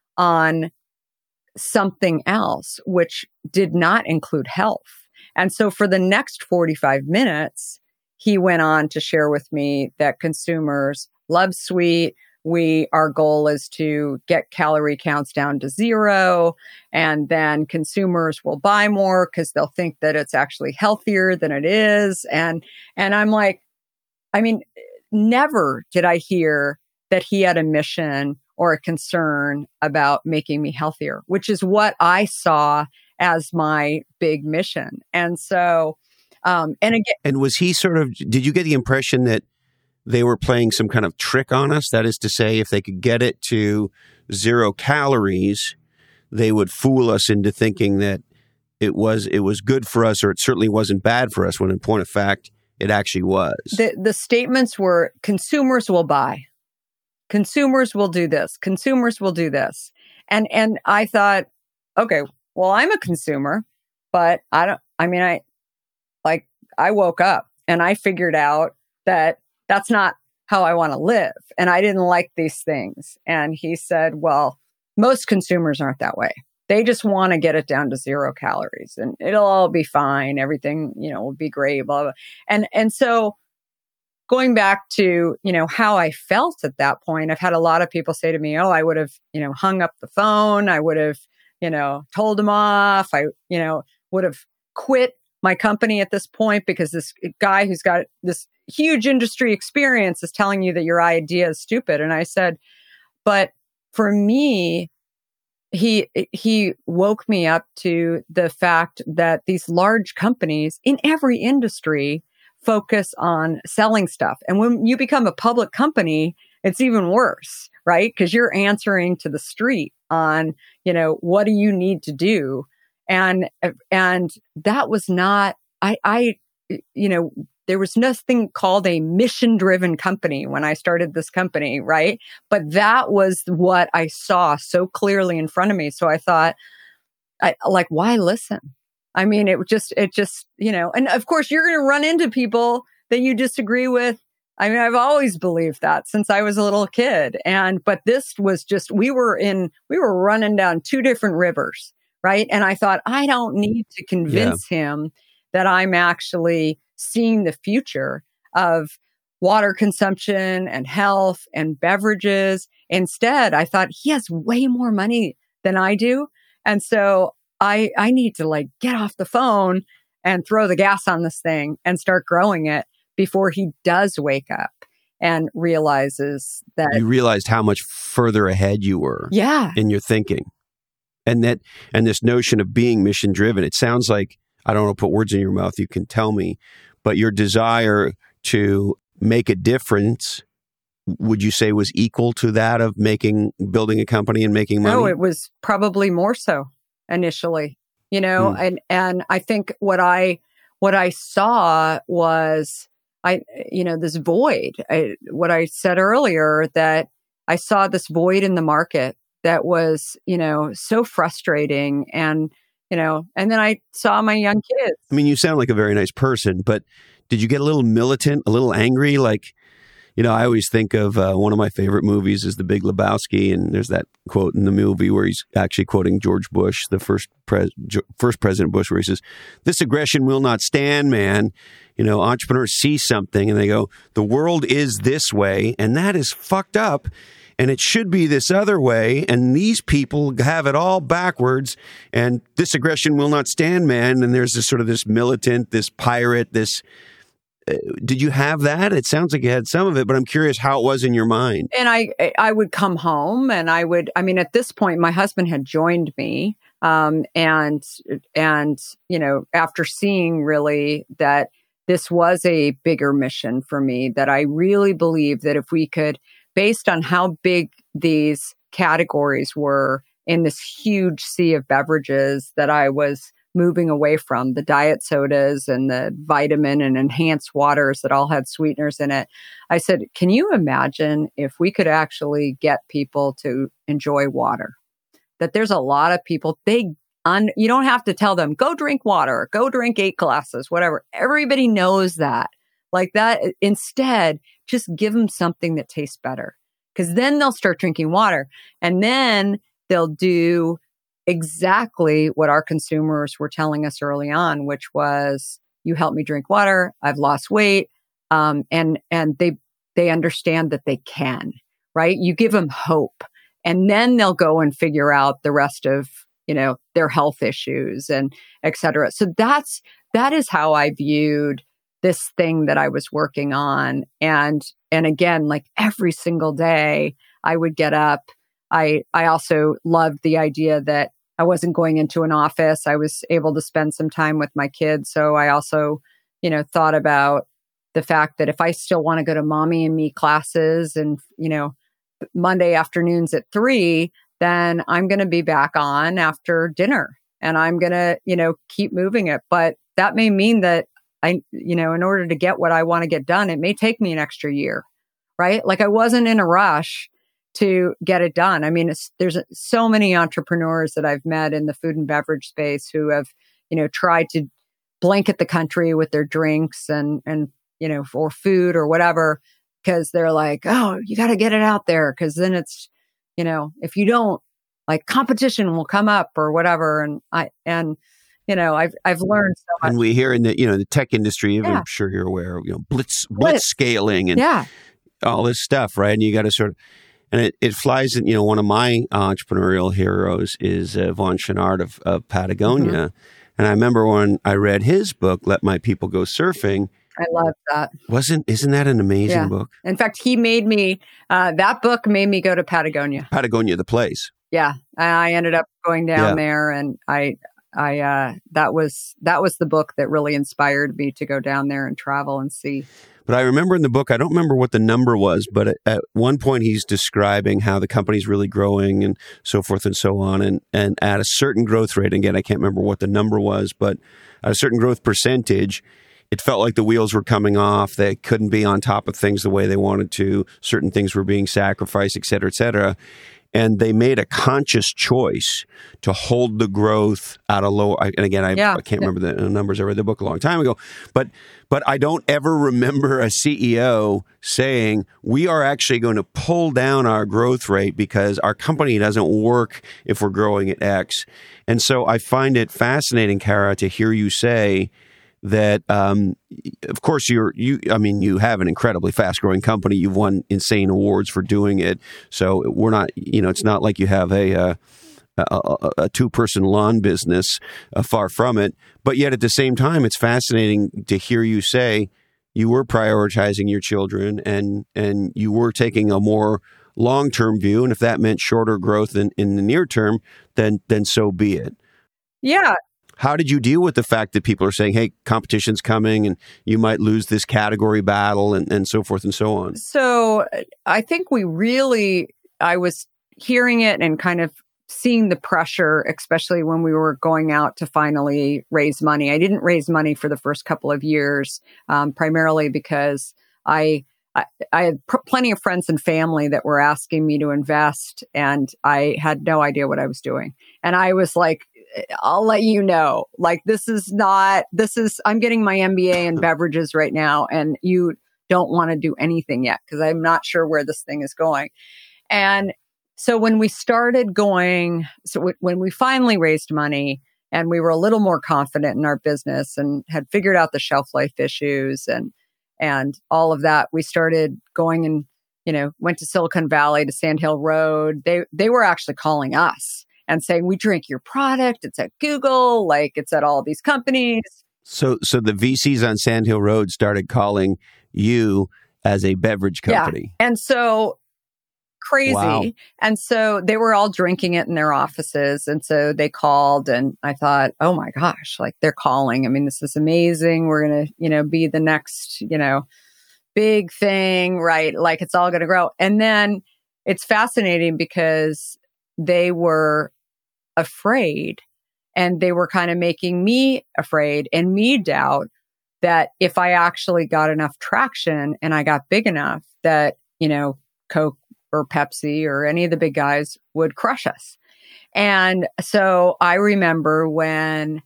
on something else, which did not include health. And so for the next forty-five minutes, he went on to share with me that consumers love sweet. We, our goal is to get calorie counts down to zero. And then consumers will buy more because they'll think that it's actually healthier than it is. And, and I'm like, I mean, never did I hear that he had a mission or a concern about making me healthier, which is what I saw as my big mission. And so, um, and again, and was he sort of, did you get the impression that they were playing some kind of trick on us? That is to say, if they could get it to zero calories, they would fool us into thinking that it was, it was good for us, or it certainly wasn't bad for us, when in point of fact, it actually was. The, the statements were, consumers will buy. Consumers will do this. Consumers will do this. And, and I thought, okay, well, I'm a consumer, but I don't, I mean, I, like, I woke up and I figured out that that's not how I want to live. And I didn't like these things. And he said, well, most consumers aren't that way. They just want to get it down to zero calories and it'll all be fine. Everything, you know, will be great, blah, blah. And, and so going back to, you know, how I felt at that point, I've had a lot of people say to me, oh, I would have, you know, hung up the phone. I would have, you know, told him off. I, you know, would have quit my company at this point because this guy who's got this huge industry experience is telling you that your idea is stupid. And I said, but for me, he, he woke me up to the fact that these large companies in every industry focus on selling stuff. And when you become a public company, it's even worse, right? Because you're answering to the street on, you know, what do you need to do? And, and that was not, I, I, you know, there was nothing called a mission driven company when I started this company, right? But that was what I saw so clearly in front of me. So I thought, I, like, why listen? I mean, it just, it just, you know, and of course you're going to run into people that you disagree with. I mean, I've always believed that since I was a little kid. And, but this was just, we were in, we were running down two different rivers, right? And I thought, I don't need to convince yeah. him that I'm actually seeing the future of water consumption and health and beverages. Instead, I thought he has way more money than I do. And so I, I need to like get off the phone and throw the gas on this thing and start growing it before he does wake up and realizes that you realized how much further ahead you were yeah. in your thinking. And that, and this notion of being mission driven, it sounds like, I don't want to put words in your mouth, you can tell me, but your desire to make a difference, would you say was equal to that of making, building a company and making money? No, it was probably more so initially, you know, hmm. and, and I think what I, what I saw was, I, you know, this void, I, what I said earlier, that I saw this void in the market that was, you know, so frustrating. And, you know, and then I saw my young kids. I mean, you sound like a very nice person, but did you get a little militant, a little angry? Like, you know, I always think of uh, one of my favorite movies is The Big Lebowski, and there's that quote in the movie where he's actually quoting George Bush, the first pres- first President Bush, where he says, "This aggression will not stand, man." You know, entrepreneurs see something and they go, "The world is this way, and that is fucked up, and it should be this other way, and these people have it all backwards, and this aggression will not stand, man." And there's this sort of this militant, this pirate, this... Did you have that? It sounds like you had some of it, but I'm curious how it was in your mind. And I, I would come home and I would, I mean, at this point, my husband had joined me. Um, and, and, you know, after seeing really that this was a bigger mission for me, that I really believe that if we could, based on how big these categories were in this huge sea of beverages that I was moving away from, the diet sodas and the vitamin and enhanced waters that all had sweeteners in it. I said, can you imagine if we could actually get people to enjoy water? That there's a lot of people, they un, you don't have to tell them, go drink water, go drink eight glasses, whatever. Everybody knows that. Like that. Instead, just give them something that tastes better, because then they'll start drinking water, and then they'll do exactly what our consumers were telling us early on, which was, you help me drink water, I've lost weight. Um, and, and they, they understand that they can, right? You give them hope, and then they'll go and figure out the rest of, you know, their health issues and et cetera. So that's, that is how I viewed this thing that I was working on. And, and again, like every single day I would get up. I, I also loved the idea that I wasn't going into an office. I was able to spend some time with my kids. So I also, you know, thought about the fact that if I still want to go to mommy and me classes and, you know, Monday afternoons at three, then I'm going to be back on after dinner and I'm going to, you know, keep moving it. But that may mean that I, you know, in order to get what I want to get done, it may take me an extra year, right? Like I wasn't in a rush to get it done. I mean, it's, there's so many entrepreneurs that I've met in the food and beverage space who have, you know, tried to blanket the country with their drinks and, and, you know, or food or whatever, because they're like, oh, you got to get it out there. Cause then it's, you know, if you don't, like competition will come up or whatever. And I, and, you know, I've, I've learned so much. And we hear in the, you know, the tech industry, Yeah. I'm sure you're aware, you know, blitz, blitz, Blitz. scaling and Yeah. all this stuff, right? And you got to sort of, and it, it flies in, you know, one of my entrepreneurial heroes is uh, Vaughn Chenard of, of Patagonia. Mm-hmm. And I remember when I read his book, Let My People Go Surfing. I love that. Wasn't, isn't that an amazing Yeah. book? In fact, he made me, uh, that book made me go to Patagonia. Patagonia, the place. Yeah. I ended up going down Yeah. there and I, I, uh, that was, that was the book that really inspired me to go down there and travel and see. But I remember in the book, I don't remember what the number was, but at, at one point he's describing how the company's really growing and so forth and so on. And, and at a certain growth rate, again, I can't remember what the number was, but at a certain growth percentage, it felt like the wheels were coming off. They couldn't be on top of things the way they wanted to. Certain things were being sacrificed, et cetera, et cetera. And they made a conscious choice to hold the growth at a low. And again, I, Yeah. I can't remember the numbers. I read the book a long time ago, but but I don't ever remember a C E O saying we are actually going to pull down our growth rate because our company doesn't work if we're growing at X. And so I find it fascinating, Kara, to hear you say that, um, of course, you're you. I mean, you have an incredibly fast-growing company. You've won insane awards for doing it. So we're not, you know, it's not like you have a uh, a, a, a two-person lawn business. Uh, far from it. But yet, at the same time, it's fascinating to hear you say you were prioritizing your children and and you were taking a more long-term view. And if that meant shorter growth in, in the near term, then then so be it. Yeah. How did you deal with the fact that people are saying, hey, competition's coming and you might lose this category battle and, and so forth and so on? So I think we really, I was hearing it and kind of seeing the pressure, especially when we were going out to finally raise money. I didn't raise money for the first couple of years, um, primarily because I I, I had pr- plenty of friends and family that were asking me to invest, and I had no idea what I was doing. And I was like, I'll let you know, like, this is not, this is, I'm getting my M B A in beverages right now, and you don't want to do anything yet because I'm not sure where this thing is going. And so when we started going, so w- when we finally raised money and we were a little more confident in our business and had figured out the shelf life issues and and all of that, we started going and, you know, went to Silicon Valley, to Sand Hill Road. They they were actually calling us and saying, we drink your product. It's at Google, like it's at all these companies. So so the V Cs on Sand Hill Road started calling you as a beverage company. Yeah. And so crazy. Wow. And so they were all drinking it in their offices. And so they called, and I thought, oh my gosh, like they're calling. I mean, this is amazing. We're going to, you know, be the next, you know, big thing, right? Like it's all going to grow. And then it's fascinating because they were afraid, and they were kind of making me afraid and me doubt that if I actually got enough traction and I got big enough that, you know, Coke or Pepsi or any of the big guys would crush us. And so I remember when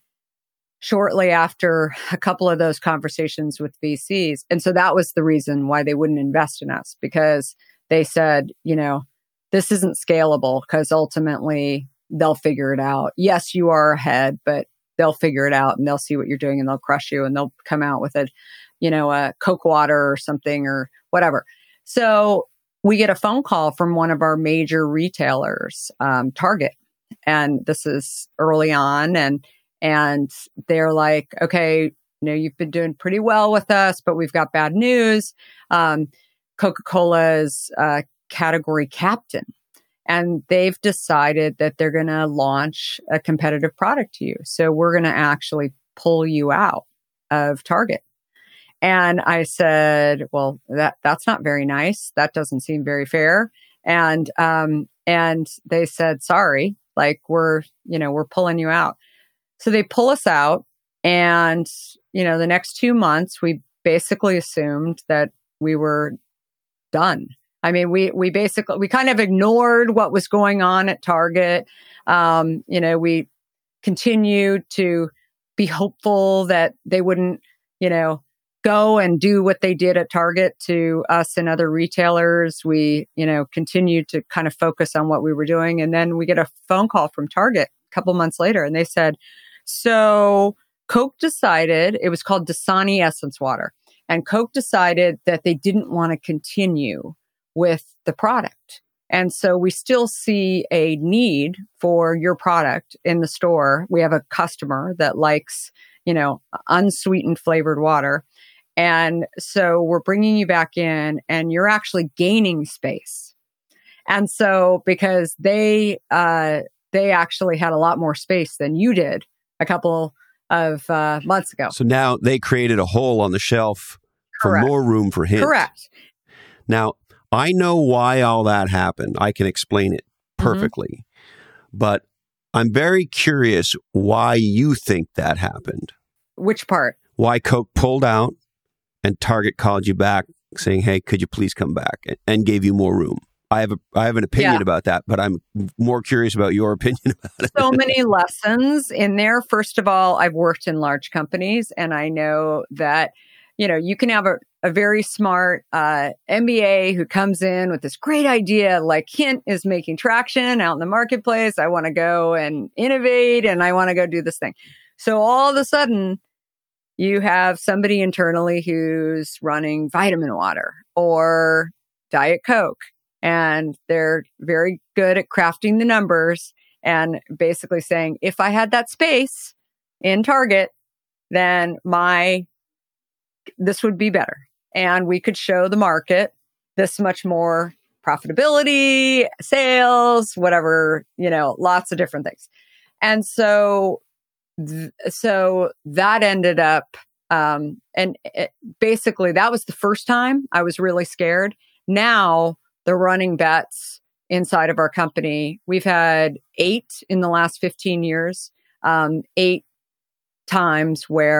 shortly after a couple of those conversations with V Cs, and so that was the reason why they wouldn't invest in us, because they said, you know, this isn't scalable because ultimately they'll figure it out. Yes, you are ahead, but they'll figure it out and they'll see what you're doing and they'll crush you and they'll come out with a, you know, a Coke water or something or whatever. So we get a phone call from one of our major retailers, um, Target. And this is early on. And, and they're like, okay, you know, you've been doing pretty well with us, but we've got bad news. Um, Coca-Cola's uh, category captain. And they've decided that they're going to launch a competitive product to you. So we're going to actually pull you out of Target. And I said, well, that that's not very nice. That doesn't seem very fair. And um, and they said, sorry, like we're, you know, we're pulling you out. So they pull us out. And, you know, the next two months, we basically assumed that we were done. I mean, we we basically, we kind of ignored what was going on at Target. Um, you know, we continued to be hopeful that they wouldn't, you know, go and do what they did at Target to us and other retailers. We, you know, continued to kind of focus on what we were doing. And then we get a phone call from Target a couple months later, and they said, so Coke decided, it was called Dasani Essence Water, and Coke decided that they didn't want to continue with the product. And so we still see a need for your product in the store. We have a customer that likes, you know, unsweetened flavored water. And so we're bringing you back in, and you're actually gaining space. And so because they, uh, they actually had a lot more space than you did a couple of uh, months ago. So now they created a hole on the shelf Correct. for more room for hint. Correct. Now, I know why all that happened. I can explain it perfectly. Mm-hmm. But I'm very curious why you think that happened. Which part? Why Coke pulled out and Target called you back saying, hey, could you please come back, and gave you more room. I have a I have an opinion yeah. about that, but I'm more curious about your opinion about it. So many lessons in there. First of all, I've worked in large companies, and I know that, you know, you can have a, a very smart uh, M B A who comes in with this great idea, like Hint is making traction out in the marketplace. I want to go and innovate, and I want to go do this thing. So all of a sudden, you have somebody internally who's running vitamin water or Diet Coke, and they're very good at crafting the numbers and basically saying, if I had that space in Target, then my, this would be better. And we could show the market this much more profitability, sales, whatever, you know, lots of different things. And so, th- so that ended up, um, and it, basically that was the first time I was really scared. Now, the running bets inside of our company, we've had eight in the last fifteen years, um, eight times where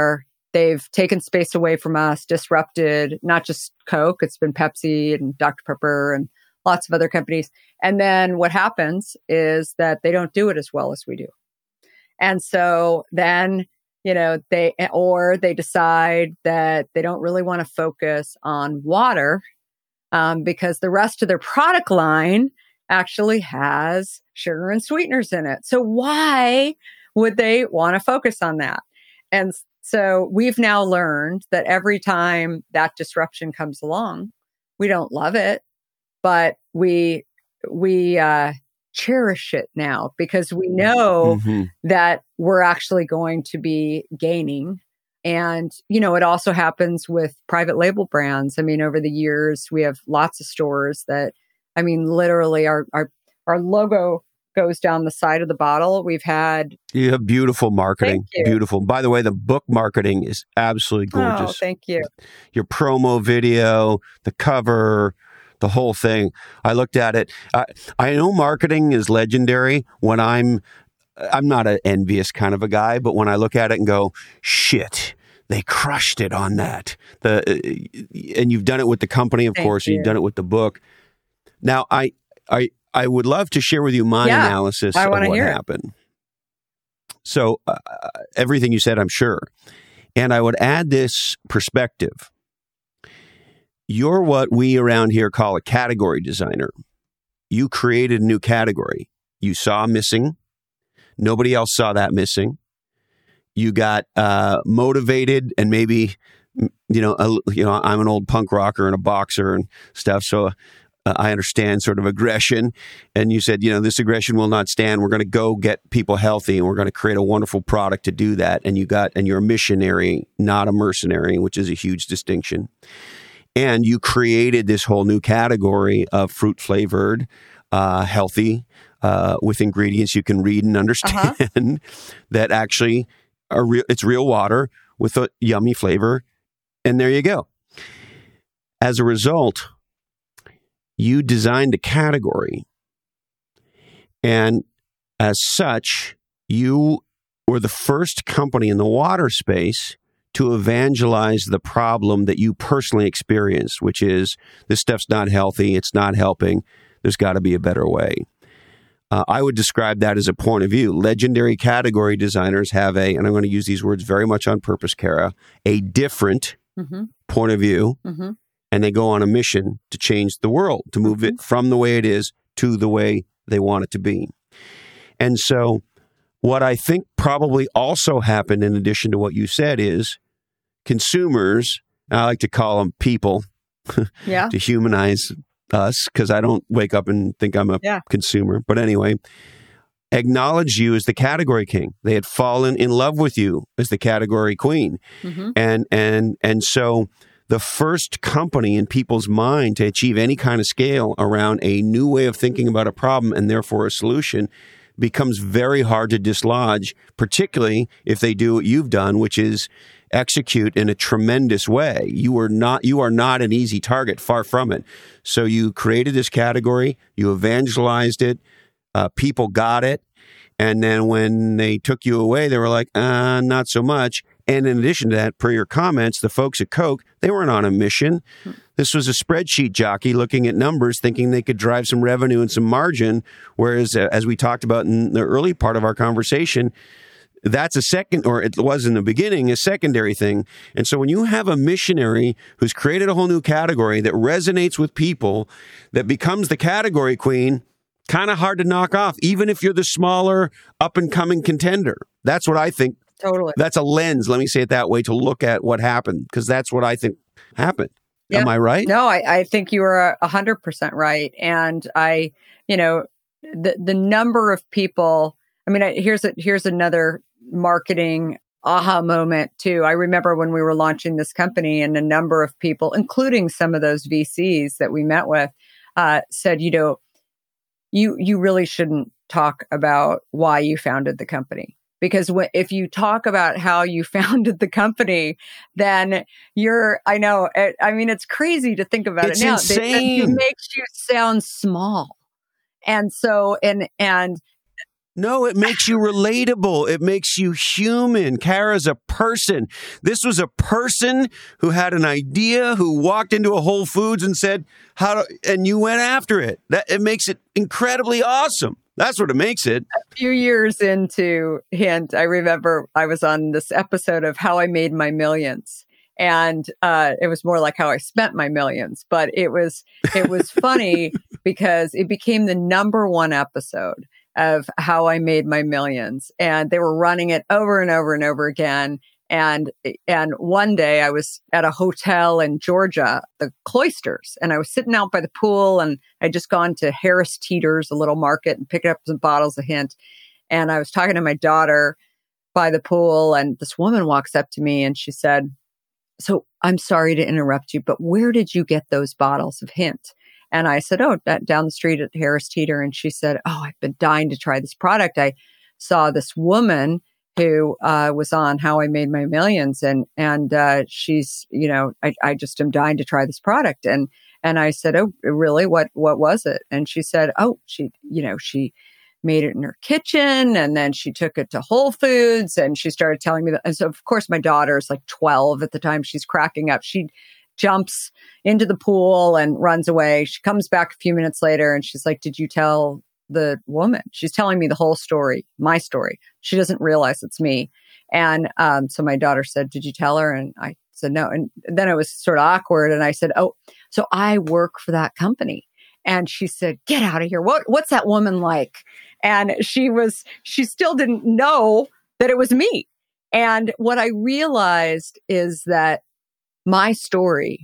they've taken space away from us, disrupted not just Coke, it's been Pepsi and Doctor Pepper and lots of other companies. And then what happens is that they don't do it as well as we do. And so then, you know, they, or they decide that they don't really want to focus on water um, because the rest of their product line actually has sugar and sweeteners in it. So why would they want to focus on that? And so we've now learned that every time that disruption comes along, we don't love it, but we, we, uh, cherish it now because we know mm-hmm. that we're actually going to be gaining. And, you know, it also happens with private label brands. I mean, over the years, we have lots of stores that, I mean, literally our, our, our logo goes down the side of the bottle. We've had... You have beautiful marketing. Beautiful. By the way, the book marketing is absolutely gorgeous. Oh, thank you. Your promo video, the cover, the whole thing. I looked at it. I, I know marketing is legendary when I'm, I'm not an envious kind of a guy, but when I look at it and go, shit, they crushed it on that. The and you've done it with the company, of Thank course, you. and you've done it with the book. Now, I, I, I would love to share with you my yeah, analysis I of what hear happened. It. So uh, everything you said, I'm sure. And I would add this perspective. You're what we around here call a category designer. You created a new category. You saw missing. Nobody else saw that missing. You got uh, motivated and maybe, you know, a, you know, I'm an old punk rocker and a boxer and stuff. So uh, I understand sort of aggression. And you said, you know, this aggression will not stand. We're going to go get people healthy and we're going to create a wonderful product to do that. And you got, and you're a missionary, not a mercenary, which is a huge distinction. And you created this whole new category of fruit flavored, uh, healthy, uh, with ingredients you can read and understand uh-huh. that actually are real. It's real water with a yummy flavor. And there you go. As a result, you designed a category. And as such, you were the first company in the water space to evangelize the problem that you personally experienced, which is this stuff's not healthy, it's not helping, there's got to be a better way. Uh, I would describe that as a point of view. Legendary category designers have a, and I'm going to use these words very much on purpose, Kara, a different mm-hmm. point of view, mm-hmm. and they go on a mission to change the world, to move mm-hmm. it from the way it is to the way they want it to be. And so what I think probably also happened in addition to what you said is consumers, I like to call them people yeah. to humanize us because I don't wake up and think I'm a yeah. consumer. But anyway, acknowledge you as the category king. They had fallen in love with you as the category queen. Mm-hmm. And, and, and so the first company in people's mind to achieve any kind of scale around a new way of thinking about a problem and therefore a solution becomes very hard to dislodge, particularly if they do what you've done, which is execute in a tremendous way. You are not you are not an easy target, far from it. So you created this category, you evangelized it, uh, people got it, and then when they took you away, they were like, uh, not so much. And in addition to that, per your comments, the folks at Coke, they weren't on a mission. This was a spreadsheet jockey looking at numbers, thinking they could drive some revenue and some margin. Whereas, uh, as we talked about in the early part of our conversation, that's a second, or it was in the beginning, a secondary thing. And so when you have a missionary who's created a whole new category that resonates with people, that becomes the category queen, kind of hard to knock off, even if you're the smaller, up-and-coming contender. That's what I think. Totally. That's a lens, let me say it that way, to look at what happened, because that's what I think happened. Yeah. Am I right? No, I, I think you are a hundred percent right. And I, you know, the the number of people, I mean, I, here's a, here's another marketing aha moment too. I remember when we were launching this company and a number of people, including some of those V Cs that we met with, uh, said, you know, you, you really shouldn't talk about why you founded the company. Because w- if you talk about how you founded the company, then you're, I know, it, I mean, it's crazy to think about it's it now. Insane. It, it makes you sound small. And so, and, and No, it makes you relatable. It makes you human. Kara's a person. This was a person who had an idea, who walked into a Whole Foods and said, "How do?" and you went after it. That it makes it incredibly awesome. That's what it makes it. A few years into Hint, I remember I was on this episode of How I Made My Millions. And uh, it was more like how I spent my millions. But it was it was funny because it became the number one episode of How I Made My Millions. And they were running it over and over and over again. And and one day I was at a hotel in Georgia, the Cloisters, and I was sitting out by the pool, and I'd just gone to Harris Teeter's, a little market, and picked up some bottles of Hint. And I was talking to my daughter by the pool, and this woman walks up to me and she said, "So I'm sorry to interrupt you, but where did you get those bottles of Hint?" And I said, "Oh, that, down the street at Harris Teeter." And she said, "Oh, I've been dying to try this product. I saw this woman who uh, was on How I Made My Millions, and and uh, she's, you know, I, I just am dying to try this product." And and I said, "Oh, really? What what was it?" And she said, "Oh, she, you know, she made it in her kitchen, and then she took it to Whole Foods, and she started telling me that." And so, of course, my daughter is like twelve at the time. She's cracking up. She jumps into the pool and runs away. She comes back a few minutes later, and she's like, "Did you tell the woman?" She's telling me the whole story, my story. She doesn't realize it's me. And um, so my daughter said, "Did you tell her?" And I said, "No." And then it was sort of awkward. And I said, "Oh, so I work for that company." And she said, "Get out of here. What, what's that woman like?" And she was, she still didn't know that it was me. And what I realized is that my story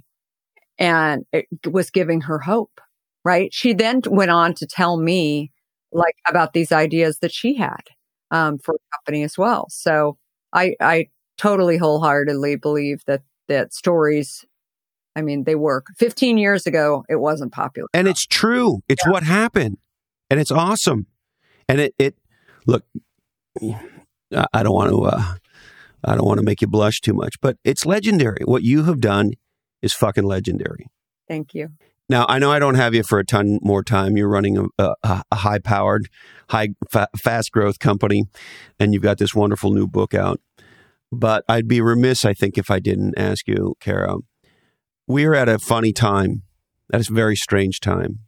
and it was giving her hope, right? She then went on to tell me like about these ideas that she had um, for a company as well. So I, I totally wholeheartedly believe that, that stories, I mean, they work. fifteen years ago, it wasn't popular. And it's true. It's yeah. what happened. And it's awesome. And it, it look, I don't want to, uh, I don't want to make you blush too much, but it's legendary. What you have done is fucking legendary. Thank you. Now, I know I don't have you for a ton more time. You're running a, a, a high-powered, high, fa- fast-growth company, and you've got this wonderful new book out. But I'd be remiss, I think, if I didn't ask you, Kara. We're at a funny time, at a very strange time.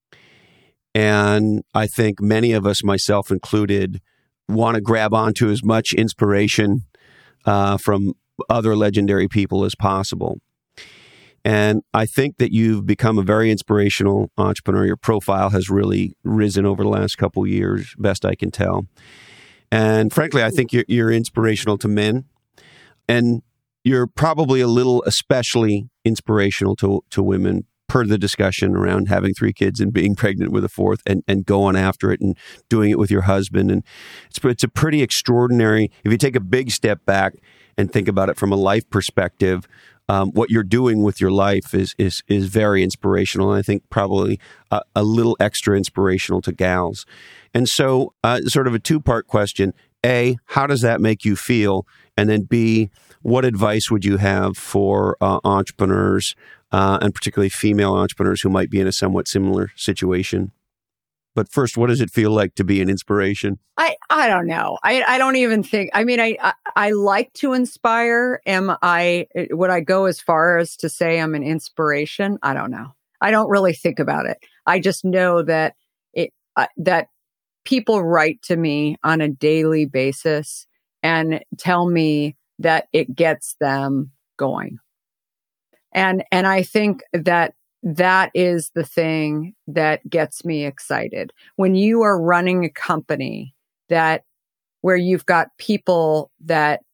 And I think many of us, myself included, want to grab onto as much inspiration uh, from other legendary people as possible. And I think that you've become a very inspirational entrepreneur. Your profile has really risen over the last couple of years, best I can tell. And frankly, I think you're, you're inspirational to men. And you're probably a little especially inspirational to, to women, per the discussion around having three kids and being pregnant with a fourth and, and going after it and doing it with your husband. And it's, it's a pretty extraordinary, if you take a big step back and think about it from a life perspective, Um, what you're doing with your life is is is very inspirational, and I think probably a, a little extra inspirational to gals. And so, uh, sort of a two-part question: A, how does that make you feel? And then B, what advice would you have for uh, entrepreneurs, uh, and particularly female entrepreneurs who might be in a somewhat similar situation? But first, what does it feel like to be an inspiration? I, I don't know. I, I don't even think, I mean, I, I, I like to inspire. Am I, would I go as far as to say I'm an inspiration? I don't know. I don't really think about it. I just know that it, uh, that people write to me on a daily basis and tell me that it gets them going. And, and I think that that is the thing that gets me excited. When you are running a company that where you've got people that,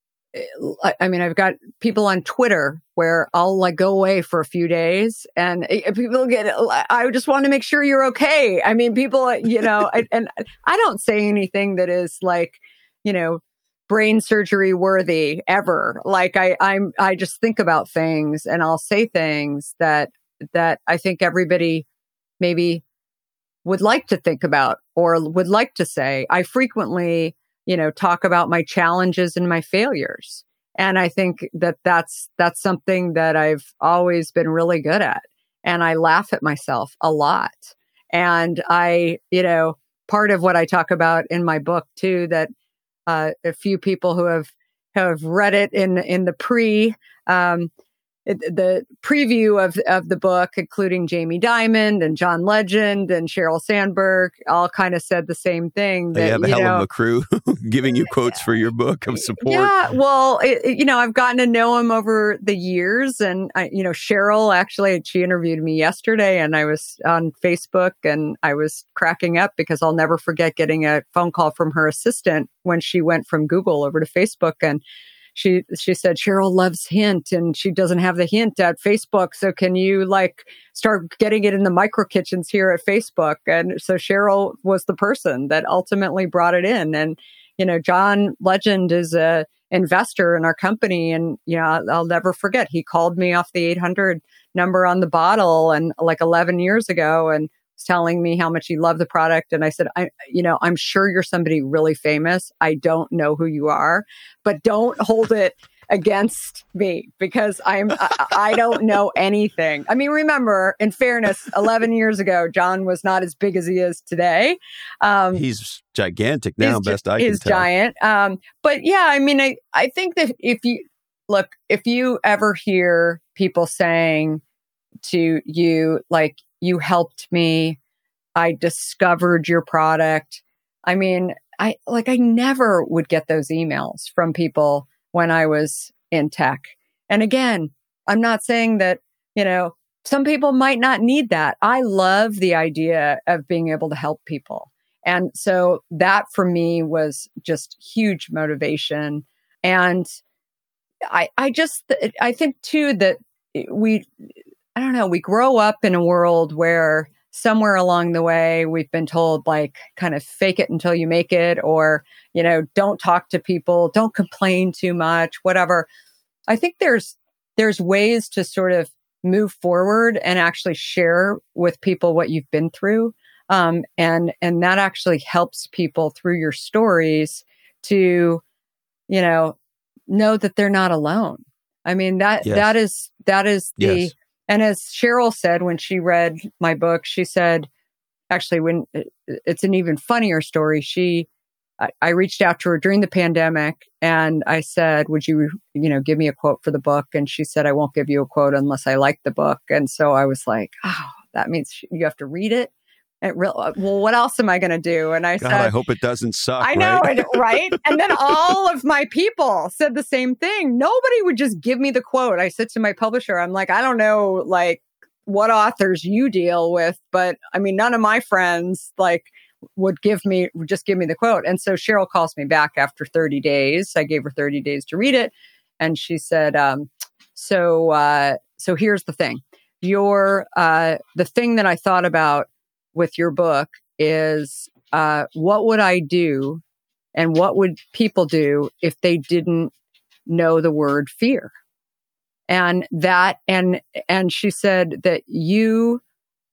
I mean, I've got people on Twitter where I'll like go away for a few days and people get, I just want to make sure you're okay. I mean, people, you know, I, and I don't say anything that is like, you know, brain surgery worthy ever. Like I, I'm, I just think about things and I'll say things that that I think everybody maybe would like to think about or would like to say. I frequently, you know, talk about my challenges and my failures. And I think that that's, that's something that I've always been really good at. And I laugh at myself a lot. And I, you know, part of what I talk about in my book too, that uh, a few people who have have read it in in the pre um, it, the preview of of the book, including Jamie Dimon and John Legend and Sheryl Sandberg, all kind of said the same thing. That, you have a you hell know, of a crew giving you quotes for your book of support. Yeah, well, it, it- you know, I've gotten to know him over the years, and I, you know, Cheryl actually, she interviewed me yesterday, and I was on Facebook, and I was cracking up because I'll never forget getting a phone call from her assistant when she went from Google over to Facebook, and she she said Cheryl loves Hint, and she doesn't have the Hint at Facebook, so can you like start getting it in the micro kitchens here at Facebook? And so Cheryl was the person that ultimately brought it in, and you know, John Legend is a investor in our company, and you know, I'll, I'll never forget. He called me off the eight hundred number on the bottle, and like eleven years ago, and was telling me how much he loved the product. And I said, I, you know, I'm sure you're somebody really famous. I don't know who you are, but don't hold it against me because I'm I, I don't know anything. I mean, remember, in fairness, eleven years ago, John was not as big as he is today. Um, He's gigantic now, he's best gi- I can he's tell. giant. Um, but yeah, I mean, I, I think that if you look, if you ever hear people saying to you, like, you helped me, I discovered your product. I mean, I like, I never would get those emails from people when I was in tech. And again, I'm not saying that, you know, some people might not need that. I love the idea of being able to help people. And so that for me was just huge motivation. And I, I just, I think too that we, I don't know, we grow up in a world where somewhere along the way, we've been told like kind of fake it until you make it, or, you know, don't talk to people, don't complain too much, whatever. I think there's, there's ways to sort of move forward and actually share with people what you've been through. Um, and, and that actually helps people through your stories to, you know, know that they're not alone. I mean, that, Yes. that is, that is the, Yes. and as Cheryl said, when she read my book, she said, actually, when it's an even funnier story, she, I, I reached out to her during the pandemic and I said, would you, you know, give me a quote for the book? And she said, I won't give you a quote unless I like the book. And so I was like, oh, that means you have to read it. And real, well, what else am I going to do? And I God, said, I hope it doesn't suck. I know, right? and, right? And then all of my people said the same thing. Nobody would just give me the quote. I said to my publisher, I'm like, I don't know, like what authors you deal with, but I mean, none of my friends like would give me, would just give me the quote. And so Cheryl calls me back after thirty days. I gave her thirty days to read it. And she said, um, so, uh, so here's the thing. Your, uh, the thing that I thought about with your book is, uh, what would I do and what would people do if they didn't know the word fear? And that, and, and she said that you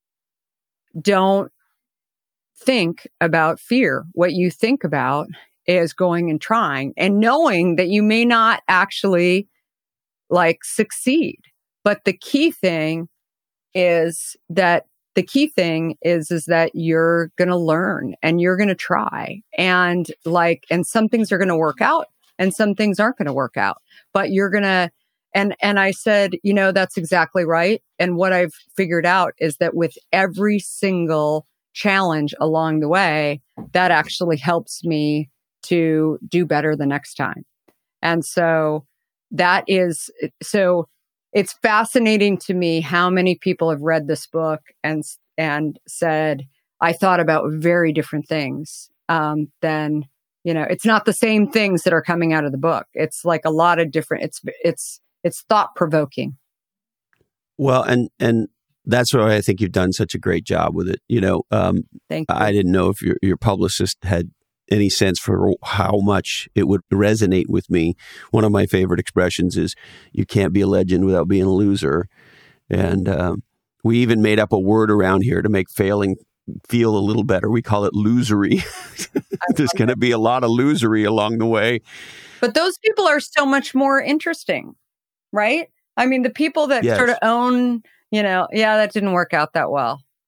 don't think about fear. What you think about is going and trying and knowing that you may not actually like succeed. But the key thing is that the key thing is, is that you're going to learn and you're going to try and like, and some things are going to work out and some things aren't going to work out, but you're going to, and, and I said, you know, that's exactly right. And what I've figured out is that with every single challenge along the way, that actually helps me to do better the next time. And so that is, so it's fascinating to me how many people have read this book and and said, I thought about very different things um, than, you know, it's not the same things that are coming out of the book. It's like a lot of different, it's, it's, it's thought provoking. Well, and, and that's why I think you've done such a great job with it. You know, um, Thank you. I didn't know if your, your publicist had any sense for how much it would resonate with me. One of my favorite expressions is, you can't be a legend without being a loser. And um, we even made up a word around here to make failing feel a little better. We call it losery. There's going to be a lot of losery along the way. But those people are so much more interesting, right? I mean, the people that Yes. sort of own, you know, yeah, that didn't work out that well.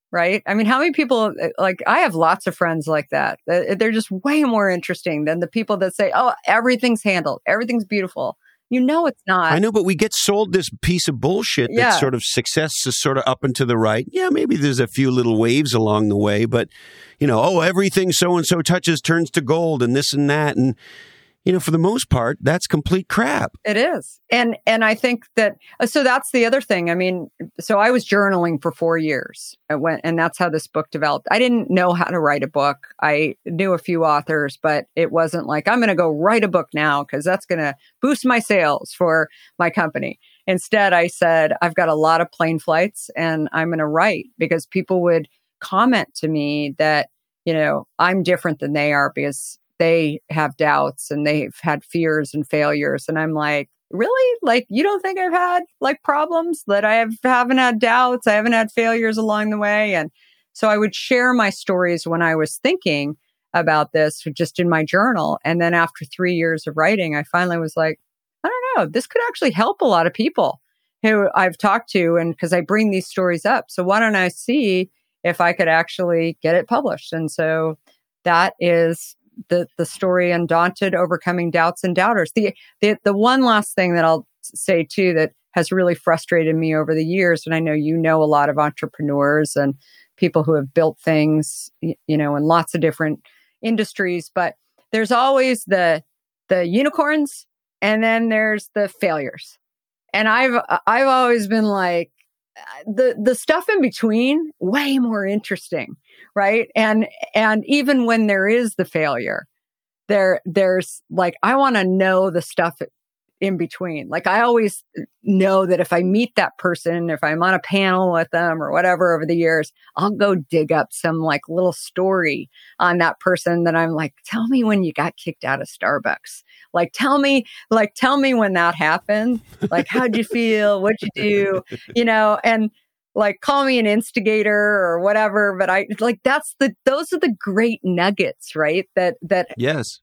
right? I mean, how many people, like, I have lots of friends like that. They're just way more interesting than the people that say, oh, everything's handled, everything's beautiful. You know, it's not. I know, but we get sold this piece of bullshit Yeah. that sort of success is sort of up and to the right. Yeah, maybe there's a few little waves along the way, but, you know, oh, everything so-and-so touches turns to gold and this and that. And, you know, for the most part, that's complete crap. It is. And and I think that, so that's the other thing. I mean, so I was journaling for four years and, went, and that's how this book developed. I didn't know how to write a book. I knew a few authors, but it wasn't like, I'm going to go write a book now because that's going to boost my sales for my company. Instead, I said, I've got a lot of plane flights and I'm going to write because people would comment to me that, you know, I'm different than they are because they have doubts and they've had fears and failures. And I'm like, really? Like, you don't think I've had like problems, that I have, haven't had doubts? I haven't had failures along the way. And so I would share my stories when I was thinking about this just in my journal. And then after three years of writing, I finally was like, I don't know, this could actually help a lot of people who I've talked to. And because I bring these stories up. So why don't I see if I could actually get it published? And so that is the the story Undaunted, Overcoming Doubts and Doubters. The, the the one last thing that I'll say too that has really frustrated me over the years, and I know you know a lot of entrepreneurs and people who have built things, you know, in lots of different industries, but there's always the the unicorns and then there's the failures. And I've I've always been like, the the stuff in between, way more interesting, right? And and even when there is the failure, there there's like, I want to know the stuff in between. Like, I always know that if I meet that person, if I'm on a panel with them or whatever over the years, I'll go dig up some like little story on that person that I'm like, tell me when you got kicked out of Starbucks. Like, tell me, like, tell me when that happened. Like, how'd you feel? What'd you do? You know, and like, call me an instigator or whatever. But I like, that's the, those are the great nuggets, right? That, that, Yes.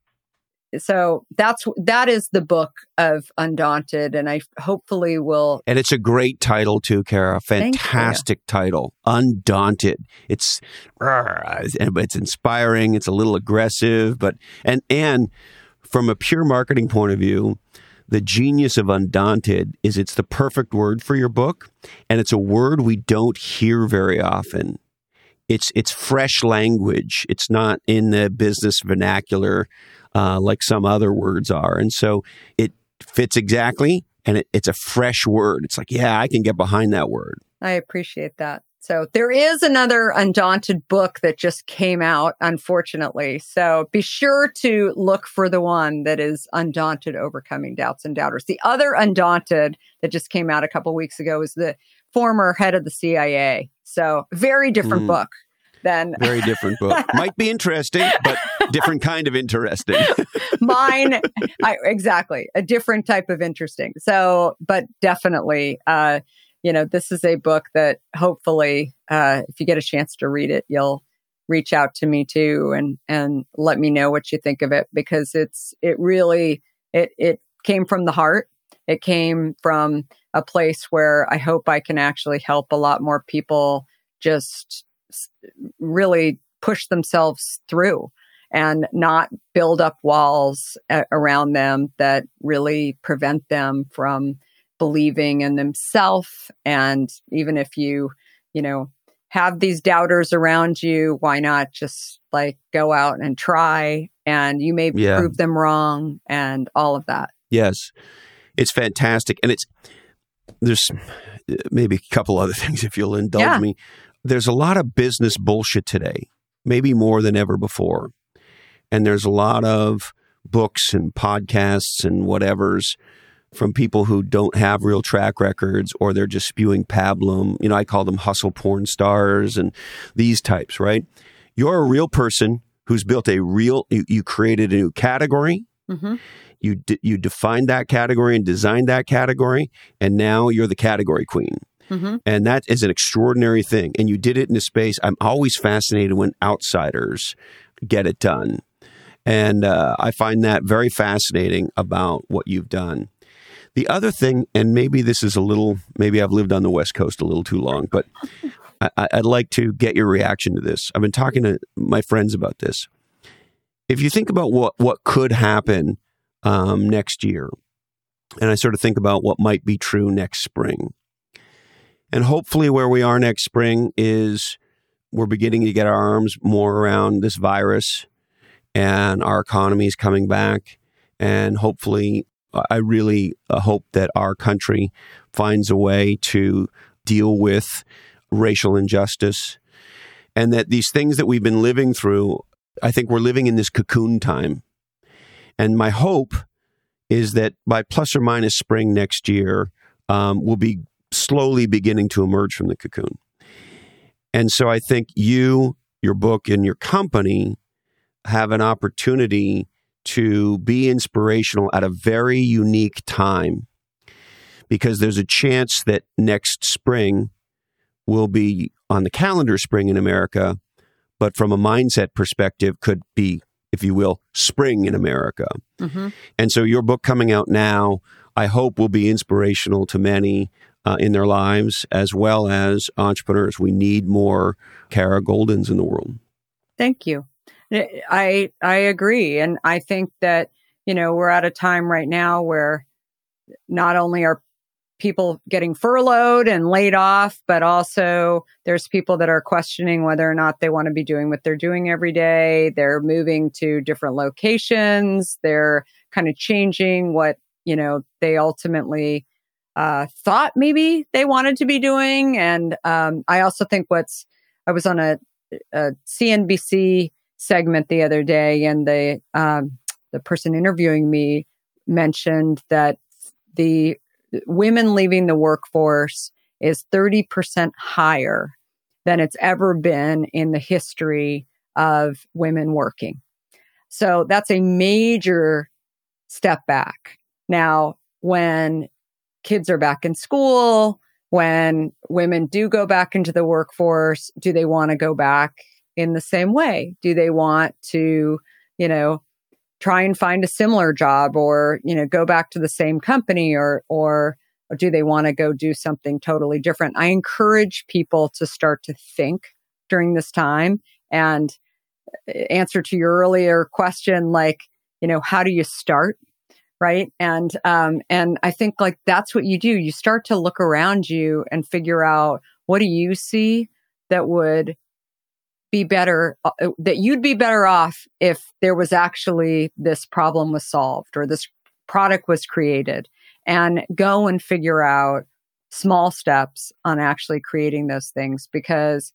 So that's, that is the book of Undaunted. And I hopefully will. And it's a great title too, Kara. Fantastic title. Undaunted. It's, it's inspiring. It's a little aggressive, but, and, and from a pure marketing point of view, the genius of Undaunted is it's the perfect word for your book. And it's a word we don't hear very often. It's, it's fresh language. It's not in the business vernacular. Uh, like some other words are. And so it fits exactly, and it, it's a fresh word. It's like, yeah, I can get behind that word. I appreciate that. So there is another Undaunted book that just came out, unfortunately. So be sure to look for the one that is Undaunted, Overcoming Doubts and Doubters. The other Undaunted that just came out a couple weeks ago is the former head of the C I A. So very different mm. book. Then very different book. Might be interesting, but different kind of interesting. Mine, I, exactly, a different type of interesting. So, but definitely, uh, you know, this is a book that hopefully, uh, if you get a chance to read it, you'll reach out to me too, and and let me know what you think of it, because it's it really it it came from the heart. It came from a place where I hope I can actually help a lot more people just really push themselves through and not build up walls a- around them that really prevent them from believing in themselves. And even if you, you know, have these doubters around you, why not just like go out and try, and you may yeah. prove them wrong and all of that. Yes. It's fantastic. And it's, there's maybe a couple other things if you'll indulge yeah. me. There's a lot of business bullshit today, maybe more than ever before. And there's a lot of books and podcasts and whatevers from people who don't have real track records, or they're just spewing pablum. You know, I call them hustle porn stars and these types, right? You're a real person who's built a real, you, you created a new category. Mm-hmm. You, d- you defined that category and designed that category. And now you're the category queen. Mm-hmm. And that is an extraordinary thing. And you did it in a space. I'm always fascinated when outsiders get it done. And uh, I find that very fascinating about what you've done. The other thing, and maybe this is a little, maybe I've lived on the West Coast a little too long, but I, I'd like to get your reaction to this. I've been talking to my friends about this. If you think about what, what could happen um, next year, and I sort of think about what might be true next spring, and hopefully where we are next spring is we're beginning to get our arms more around this virus and our economy is coming back. And hopefully, I really uh, hope that our country finds a way to deal with racial injustice, and that these things that we've been living through, I think we're living in this cocoon time. And my hope is that by plus or minus spring next year, um, we'll be slowly beginning to emerge from the cocoon. And so I think you, your book, and your company have an opportunity to be inspirational at a very unique time, because there's a chance that next spring will be on the calendar spring in America, but from a mindset perspective could be, if you will, spring in America. Mm-hmm. And so your book coming out now, I hope will be inspirational to many uh, in their lives, as well as entrepreneurs. We need more Kara Goldins in the world. Thank you. I I agree. And I think that, you know, we're at a time right now where not only are people getting furloughed and laid off, but also there's people that are questioning whether or not they want to be doing what they're doing every day. They're moving to different locations. They're kind of changing what, you know, they ultimately uh, thought maybe they wanted to be doing. And um, I also think what's, I was on a, a C N B C segment the other day, and the um, the person interviewing me mentioned that the women leaving the workforce is thirty percent higher than it's ever been in the history of women working. So that's a major step back. Now, when kids are back in school, when women do go back into the workforce, do they want to go back in the same way? Do they want to, you know, try and find a similar job, or, you know, go back to the same company, or, or, or do they want to go do something totally different? I encourage people to start to think during this time. And answer to your earlier question, like, you know, how do you start? Right. And, um, and I think like that's what you do. You start to look around you and figure out, what do you see that would be better, uh, that you'd be better off if there was actually this problem was solved or this product was created, and go and figure out small steps on actually creating those things. Because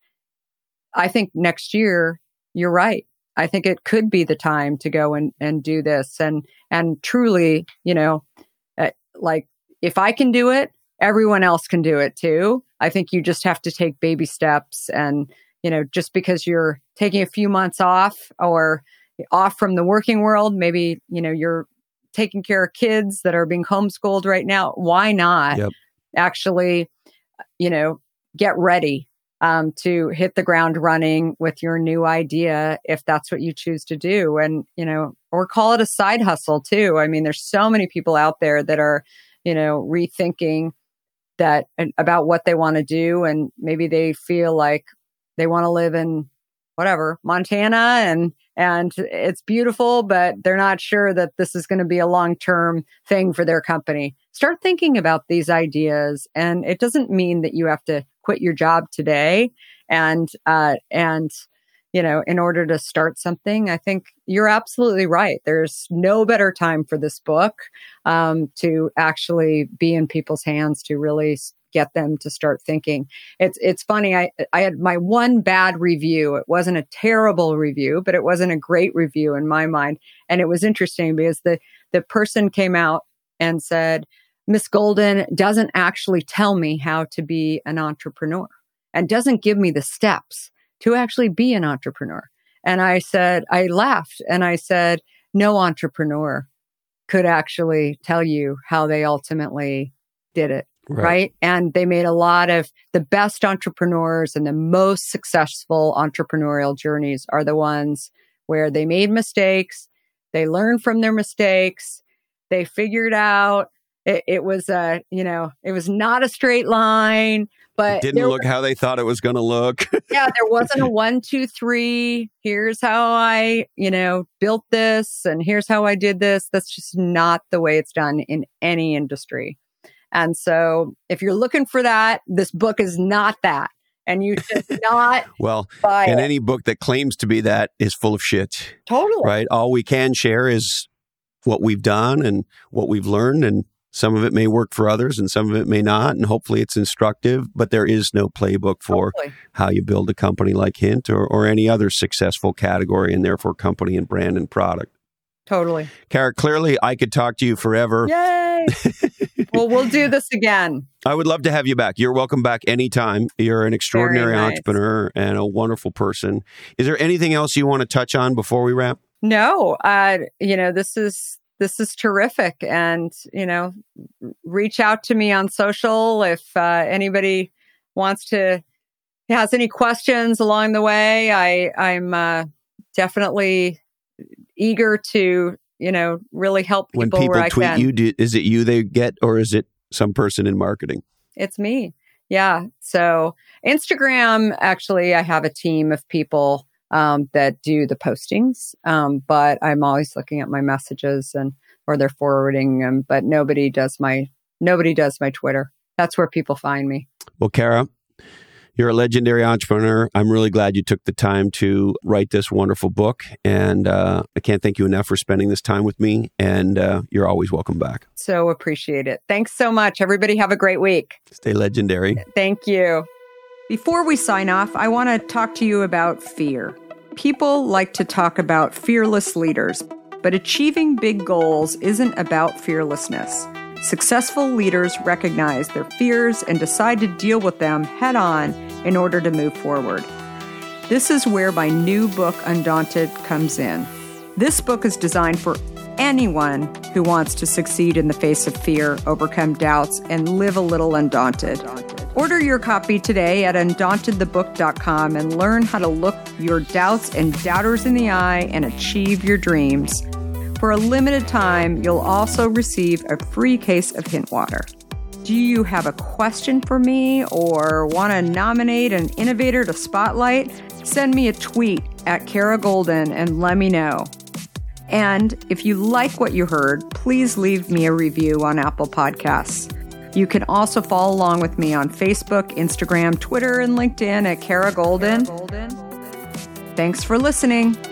I think next year, you're right. I think it could be the time to go and, and do this. And, and truly, you know, uh, like if I can do it, everyone else can do it too. I think you just have to take baby steps. And, you know, just because you're taking a few months off or off from the working world, maybe, you know, you're taking care of kids that are being homeschooled right now. Why not yep. actually, you know, get ready um, to hit the ground running with your new idea, if that's what you choose to do. And, you know, or call it a side hustle too. I mean, there's so many people out there that are, you know, rethinking that about what they want to do. And maybe they feel like they want to live in whatever, Montana, and and it's beautiful, but they're not sure that this is going to be a long-term thing for their company. Start thinking about these ideas. And it doesn't mean that you have to quit your job today. And, uh, and, you know, in order to start something, I think you're absolutely right. There's no better time for this book, um, to actually be in people's hands, to really get them to start thinking. It's it's funny. I I had my one bad review. It wasn't a terrible review, but it wasn't a great review in my mind. And it was interesting because the the person came out and said, Miss Golden doesn't actually tell me how to be an entrepreneur and doesn't give me the steps to actually be an entrepreneur. And I said, I laughed and I said, no entrepreneur could actually tell you how they ultimately did it. Right. right. And they made a lot of the best entrepreneurs, and the most successful entrepreneurial journeys are the ones where they made mistakes. They learned from their mistakes. They figured out It, it was a, you know, it was not a straight line, but it didn't look how they thought it was going to look. Yeah, there wasn't a one, two, three. Here's how I, you know, built this, and here's how I did this. That's just not the way it's done in any industry. And so, if you're looking for that, this book is not that, and you should not. Well, buy and it. any book that claims to be that is full of shit. Totally right. All we can share is what we've done and what we've learned, and some of it may work for others and some of it may not. And hopefully it's instructive, but there is no playbook for Totally. how you build a company like Hint or, or any other successful category and therefore company and brand and product. Totally. Kara, clearly I could talk to you forever. Yay. Well, we'll do this again. I would love to have you back. You're welcome back anytime. You're an extraordinary Very nice. entrepreneur and a wonderful person. Is there anything else you want to touch on before we wrap? No, uh, you know, this is This is terrific. And, you know, reach out to me on social if uh, anybody wants to, has any questions along the way. I, I'm uh, definitely eager to, you know, really help people, when people where I tweet can. you, do, is it you they get or is it some person in marketing? It's me. Yeah. So Instagram, actually, I have a team of people Um, that do the postings. Um, but I'm always looking at my messages and, or they're forwarding them, but nobody does my, nobody does my Twitter. That's where people find me. Well, Kara, you're a legendary entrepreneur. I'm really glad you took the time to write this wonderful book. And uh, I can't thank you enough for spending this time with me. And uh, you're always welcome back. So appreciate it. Thanks so much. Everybody have a great week. Stay legendary. Thank you. Before we sign off, I want to talk to you about fear. People like to talk about fearless leaders, but achieving big goals isn't about fearlessness. Successful leaders recognize their fears and decide to deal with them head on in order to move forward. This is where my new book, Undaunted, comes in. This book is designed for anyone who wants to succeed in the face of fear, overcome doubts, and live a little undaunted. Order your copy today at undaunted the book dot com and learn how to look your doubts and doubters in the eye and achieve your dreams. For a limited time, you'll also receive a free case of Hint water. Do you have a question for me or want to nominate an innovator to spotlight? Send me a tweet at Kara Goldin and let me know. And if you like what you heard, please leave me a review on Apple Podcasts. You can also follow along with me on Facebook, Instagram, Twitter, and LinkedIn at Kara Goldin. Thanks for listening.